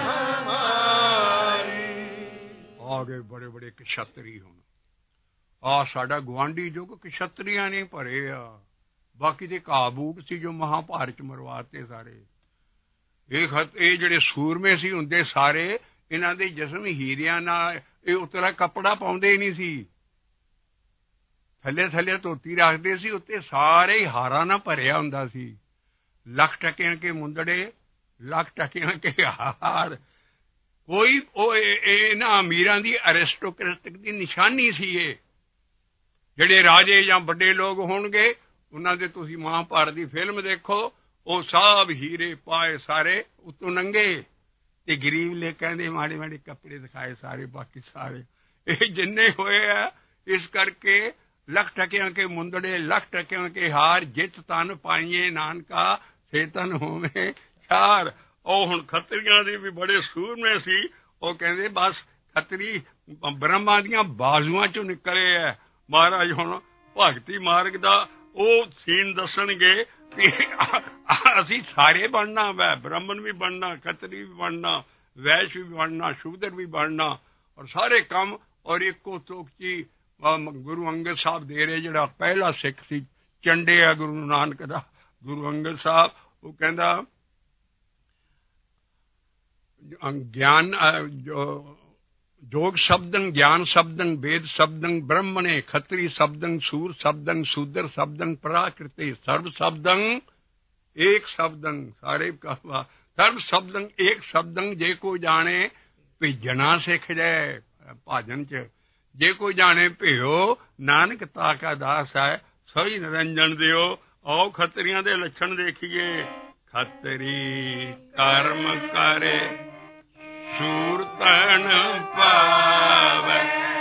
ਹਮਾਰੀ। ਆ ਗਏ ਬੜੇ ਬੜੇ ਕਸ਼ਤਰੀ। ਹੁਣ ਆ ਸਾਡਾ ਗੁਆਂਢੀ ਜੋ ਕਸ਼ਤਰੀਆਂ ਨੇ ਭਰੇ ਆ, ਬਾਕੀ ਦੇ ਘਾਹ ਬੂਟ ਸੀ ਜੋ ਮਹਾਭਾਰਤ ਚ ਮਰਵਾਤੇ ਸਾਰੇ। ਇਹ ਜਿਹੜੇ ਸੂਰਮੇ ਸੀ ਹੁੰਦੇ ਸਾਰੇ, ਇਹਨਾਂ ਦੇ ਜਿਸਮ ਹੀਰਿਆਂ ਨਾਲ, ਇਹ ਉਤਲਾ ਕੱਪੜਾ ਪਾਉਂਦੇ ਹੀ ਨਹੀਂ ਸੀ, ਥੱਲੇ ਥੱਲੇ ਧੋਤੀ ਰੱਖਦੇ ਸੀ, ਉੱਤੇ ਸਾਰੇ ਹੀ ਹਾਰਾਂ ਨਾਲ ਭਰਿਆ ਹੁੰਦਾ ਸੀ। ਲੱਖ ਟਕਿਆਂ ਕੇ ਮੁੰਦੜੇ, ਲੱਖ ਟਕਿਆਂ ਕੇ ਹਾਰ। ਕੋਈ ਉਹ ਇਹਨਾਂ ਅਮੀਰਾਂ ਦੀ ਅਰਿਸਟੋਕ੍ਰੈਟਿਕ ਦੀ ਨਿਸ਼ਾਨੀ ਸੀ। ਇਹ ਜਿਹੜੇ ਰਾਜੇ ਜਾਂ ਵੱਡੇ ਲੋਕ ਹੋਣਗੇ, ਉਹਨਾਂ ਦੇ ਤੁਸੀਂ ਮਹਾਭਾਰਤ ਦੀ ਫਿਲਮ ਦੇਖੋ, ਉਹ ਸਭ ਹੀਰੇ ਪਾਏ ਸਾਰੇ, ਉੱਤੋਂ ਨੰਗੇ, ਤੇ ਗਰੀਬ ਲੈ ਕਹਿੰਦੇ ਮਾੜੇ ਮਾੜੇ ਕੱਪੜੇ ਦਿਖਾਏ ਸਾਰੇ, ਬਾਕੀ ਸਾਰੇ ਇਹ ਜਿੰਨੇ ਹੋਏ ਆ। ਇਸ ਕਰਕੇ ਲੱਖ ਟਕਿਆਂ ਕੇ ਮੁੰਦੜੇ, ਲੱਖ ਟਕਿਆਂ ਕੇ ਹਾਰ, ਜਿੱਤ ਤਨ ਪਾਈਏ ਨਾਨਕਾ ਚੇਤਨ ਹੋਵੇ ਚਾਰ। ਉਹ ਹੁਣ ਖੱਤਰੀਆਂ ਦੇ ਵੀ ਬੜੇ ਸੂਰਮੇ ਸੀ। ਉਹ ਕਹਿੰਦੇ ਬਸ ਖੱਤਰੀ ਬ੍ਰਹਮਾ ਦੀਆਂ ਬਾਜ਼ੂਆਂ ਚੋਂ ਨਿਕਲੇ ਹੈ। ਮਹਾਰਾਜ ਹੁਣ ਭਗਤੀ ਮਾਰਗ ਦਾ ਉਹ ਸੀਨ ਦੱਸਣਗੇ ਵੀ ਅਸੀਂ ਸਾਰੇ ਬਣਨਾ ਵੈ, ਬ੍ਰਾਹਮਣ ਵੀ ਬਣਨਾ, ਖੱਤਰੀ ਵੀ ਬਣਨਾ, ਵੈਸ਼ ਵੀ ਬਣਨਾ, ਸ਼ੂਦਰ ਵੀ ਬਣਨਾ, ਔਰ ਸਾਰੇ ਕੰਮ। ਔਰ ਇੱਕੋ ਤੋਕਚੀ ਗੁਰੂ ਅੰਗਦ ਸਾਹਿਬ ਦੇ ਰਹੇ, ਜਿਹੜਾ ਪਹਿਲਾ ਸਿੱਖ ਸੀ, ਚੰਡੇ ਆ ਗੁਰੂ ਨਾਨਕ ਦਾ ਗੁਰੂ ਅੰਗਦ ਸਾਹਿਬ। ਉਹ ਕਹਿੰਦਾ ਗਿਆਨ ਜੋਗ ਸ਼ਬਦੰ ਗਿਆਨ ਸ਼ਬਦੰ ਵੇਦ ਸ਼ਬਦੰ ਬ੍ਰਹਮਣੇ ਖੱਤਰੀ ਸ਼ਬਦੰ ਸੂਰ ਸ਼ਬਦੰ ਸ਼ੂਦਰ ਸ਼ਬਦੰ ਪ੍ਰਾਕ੍ਰਿਤੇ ਸਰਬ ਸ਼ਬਦੰ ਏਕ ਸ਼ਬਦੰ। ਸਾਰੇ ਸਰਬ ਸ਼ਬਦੰ ਏਕ ਸ਼ਬਦੰ। ਜੇ ਕੋਈ ਜਾਣੇ ਭੇਜਣਾ ਸਿੱਖ ਜਾਏ ਭਾਜਨ ਚ, ਜੇ ਕੋਈ ਜਾਣੇ ਭਿਓ ਨਾਨਕ ਤਾਕਾ ਦਾਸ ਹੈ ਸਹੀ ਨਿਰੰਜਨ ਦਿਓ। ਆਓ ਖੱਤਰੀਆਂ ਦੇ ਲੱਛਣ ਦੇਖੀਏ। ਖੱਤਰੀ ਕਰਮ ਕਰੇ ਸੂਰ ਤਨ ਪਾਵੈ,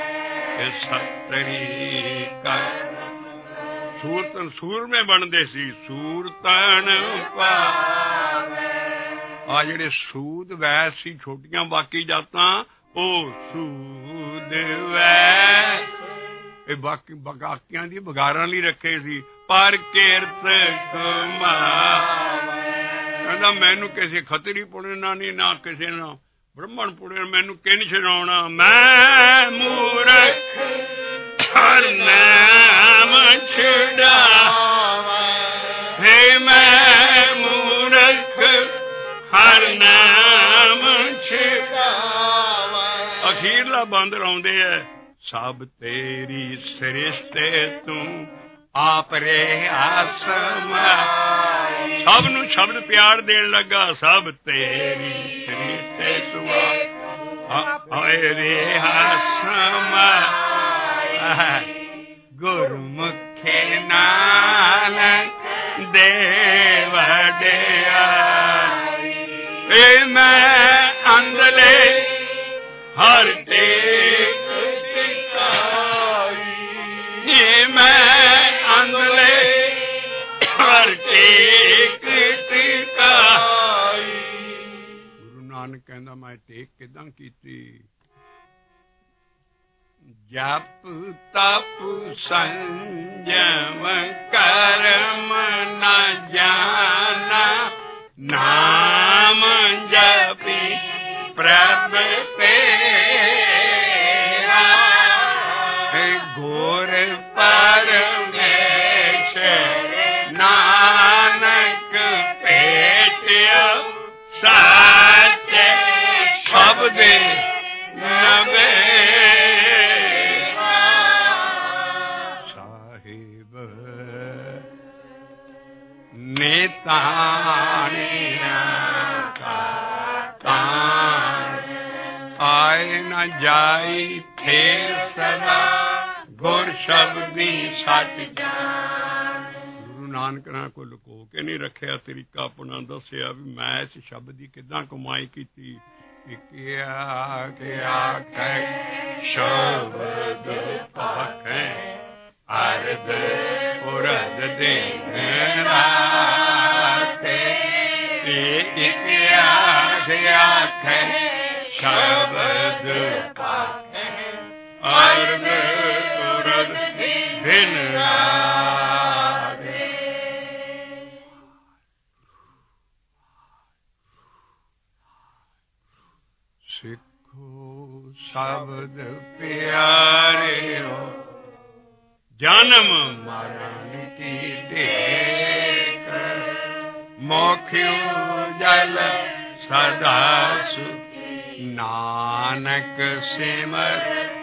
ਸੱਤਰੀ ਕਰ ਸੂਰਤਨ ਸੂਰਮੇ ਬਣਦੇ ਸੀ, ਸੂਰ ਤਨ ਪਾਵੈ। ਆ ਜਿਹੜੇ ਸੂਦ ਵੈਸ ਸੀ ਛੋਟੀਆਂ ਬਾਕੀ ਜਾਤਾਂ, ਉਹ ਸੂਦ ਵੈਸ ਇਹ ਬਾਕੀ ਬਗਾਕਿਆਂ ਦੀ ਬਗਾਰਾਂ ਲਈ ਰੱਖੇ ਸੀ। ਪਰ ਕਿਰਤ ਕਮਾਵੈ। ਕਹਿੰਦਾ ਮੈਨੂੰ ਕਿਸੇ ਖੱਤਰੀ ਪੁਣਨਾ ਨਹੀਂ, ਨਾ ਕਿਸੇ ਨਾਲ ਬ੍ਰਾਹਮਣ ਪੁਣੇ, ਮੈਨੂੰ ਕਿੰਨ ਛਡਾਉਣਾ। ਮੈਂ ਮੂਰਖ ਹਰ ਨਾਮ ਛਡਾਵੈ, ਹੇ ਮੈਂ ਮੂਰਖ ਹਰ ਨਾਮ ਛਡਾਵੈ। ਅਖੀਰਲਾ ਬੰਦ ਲਾਉਂਦੇ ਐ, ਸਭ ਤੇਰੀ ਸ੍ਰਿਸ਼ਟੇ ਤੂੰ ਆਪ ਰਿਹਾ ਸਮਾਈ। ਸਭ ਨੂੰ ਸ਼ਬਦ ਪਿਆਰ ਦੇਣ ਲੱਗਾ। ਸਭ ਤੇਰੀ ਸ੍ਰਿਸ਼ਟੇ ਤੂੰ ਆਪ ਰਿਹਾ ਸਮਾਈ। ਗੁਰਮੁਖੇ ਨਾਨਕ ਦੇ ਵਡਿਆਈ। ਏ ਮੈਂ ਅੰਦਲੇ ਹਰ ਟੇਕ ਟਿਕਾਈ, ਏ ਮੈਂ ਅੰਦਲੇ ਹਰ ਟੇਕ ਟਿਕਾਈ। ਗੁਰੂ ਨਾਨਕ ਕਹਿੰਦਾ ਮੈਂ ਟੇਕ ਕਿਦਾਂ ਕੀਤੀ। ਜਪ ਤਪ ਸੰਜਮ ਕਰਮ ਨ ਜਾਣਾ, ਨਾਮ ਜਪੀ ਪ੍ਰਭ ਤੇਰਾ। ਗੁਰ ਪਰਮੇਸ਼ਰ ਨਾਨਕ ਭੇਟਿਆ, ਸਾਚੇ ਸ਼ਬਦ ਨਵੇ ਸਾਹਿਬ ਨੇ ਤਾਣਿਆ ਆਏ ਨਾ ਜਾਈ ਫੇਰ ਸਦਾ, ਗੁਰ ਸ਼ਬਦੀ ਸੱਚ ਜਾਣ। ਗੁਰੂ ਨਾਨਕ ਨੇ ਕੋਈ ਲੁਕੋ ਕੇ ਨਹੀਂ ਰੱਖਿਆ, ਤਰੀਕਾ ਆਪਣਾ ਦੱਸਿਆ ਵੀ ਮੈਂ ਇਸ ਸ਼ਬਦ ਦੀ ਕਿੱਦਾਂ ਕਮਾਈ ਕੀਤੀ। ਆਖੈ ਸ਼ਬਦ ਭਾਖੈ ਅਰਧ ਪੁਰਦ ਦਿਨ ਰਾਤੇ ਇਕ ਆਖੈ ਸ਼ਬਦ ਭਾਖੈ ਅਰਧ ਪੁਰਦ ਦਿਨ ਰਾਤੇ। ਸਿੱਖੋ ਸ਼ਬਦ ਪਿਆਰਿਓ ਜਨਮ ਮਰਨ ਕੀ ਢੇਕ ਮੋਖਿਓ ਜਲ ਸਦਾ ਸੁਖ ਨਾਨਕ ਸਿਮਰ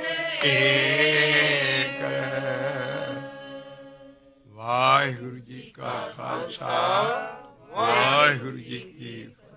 ਏਕ। ਵਾਹਿਗੁਰੂ ਜੀ ਕਾ ਖਾਲਸਾ ਵਾਹਿਗੁਰੂ ਜੀ ਕੀ ਫਤਿਹ।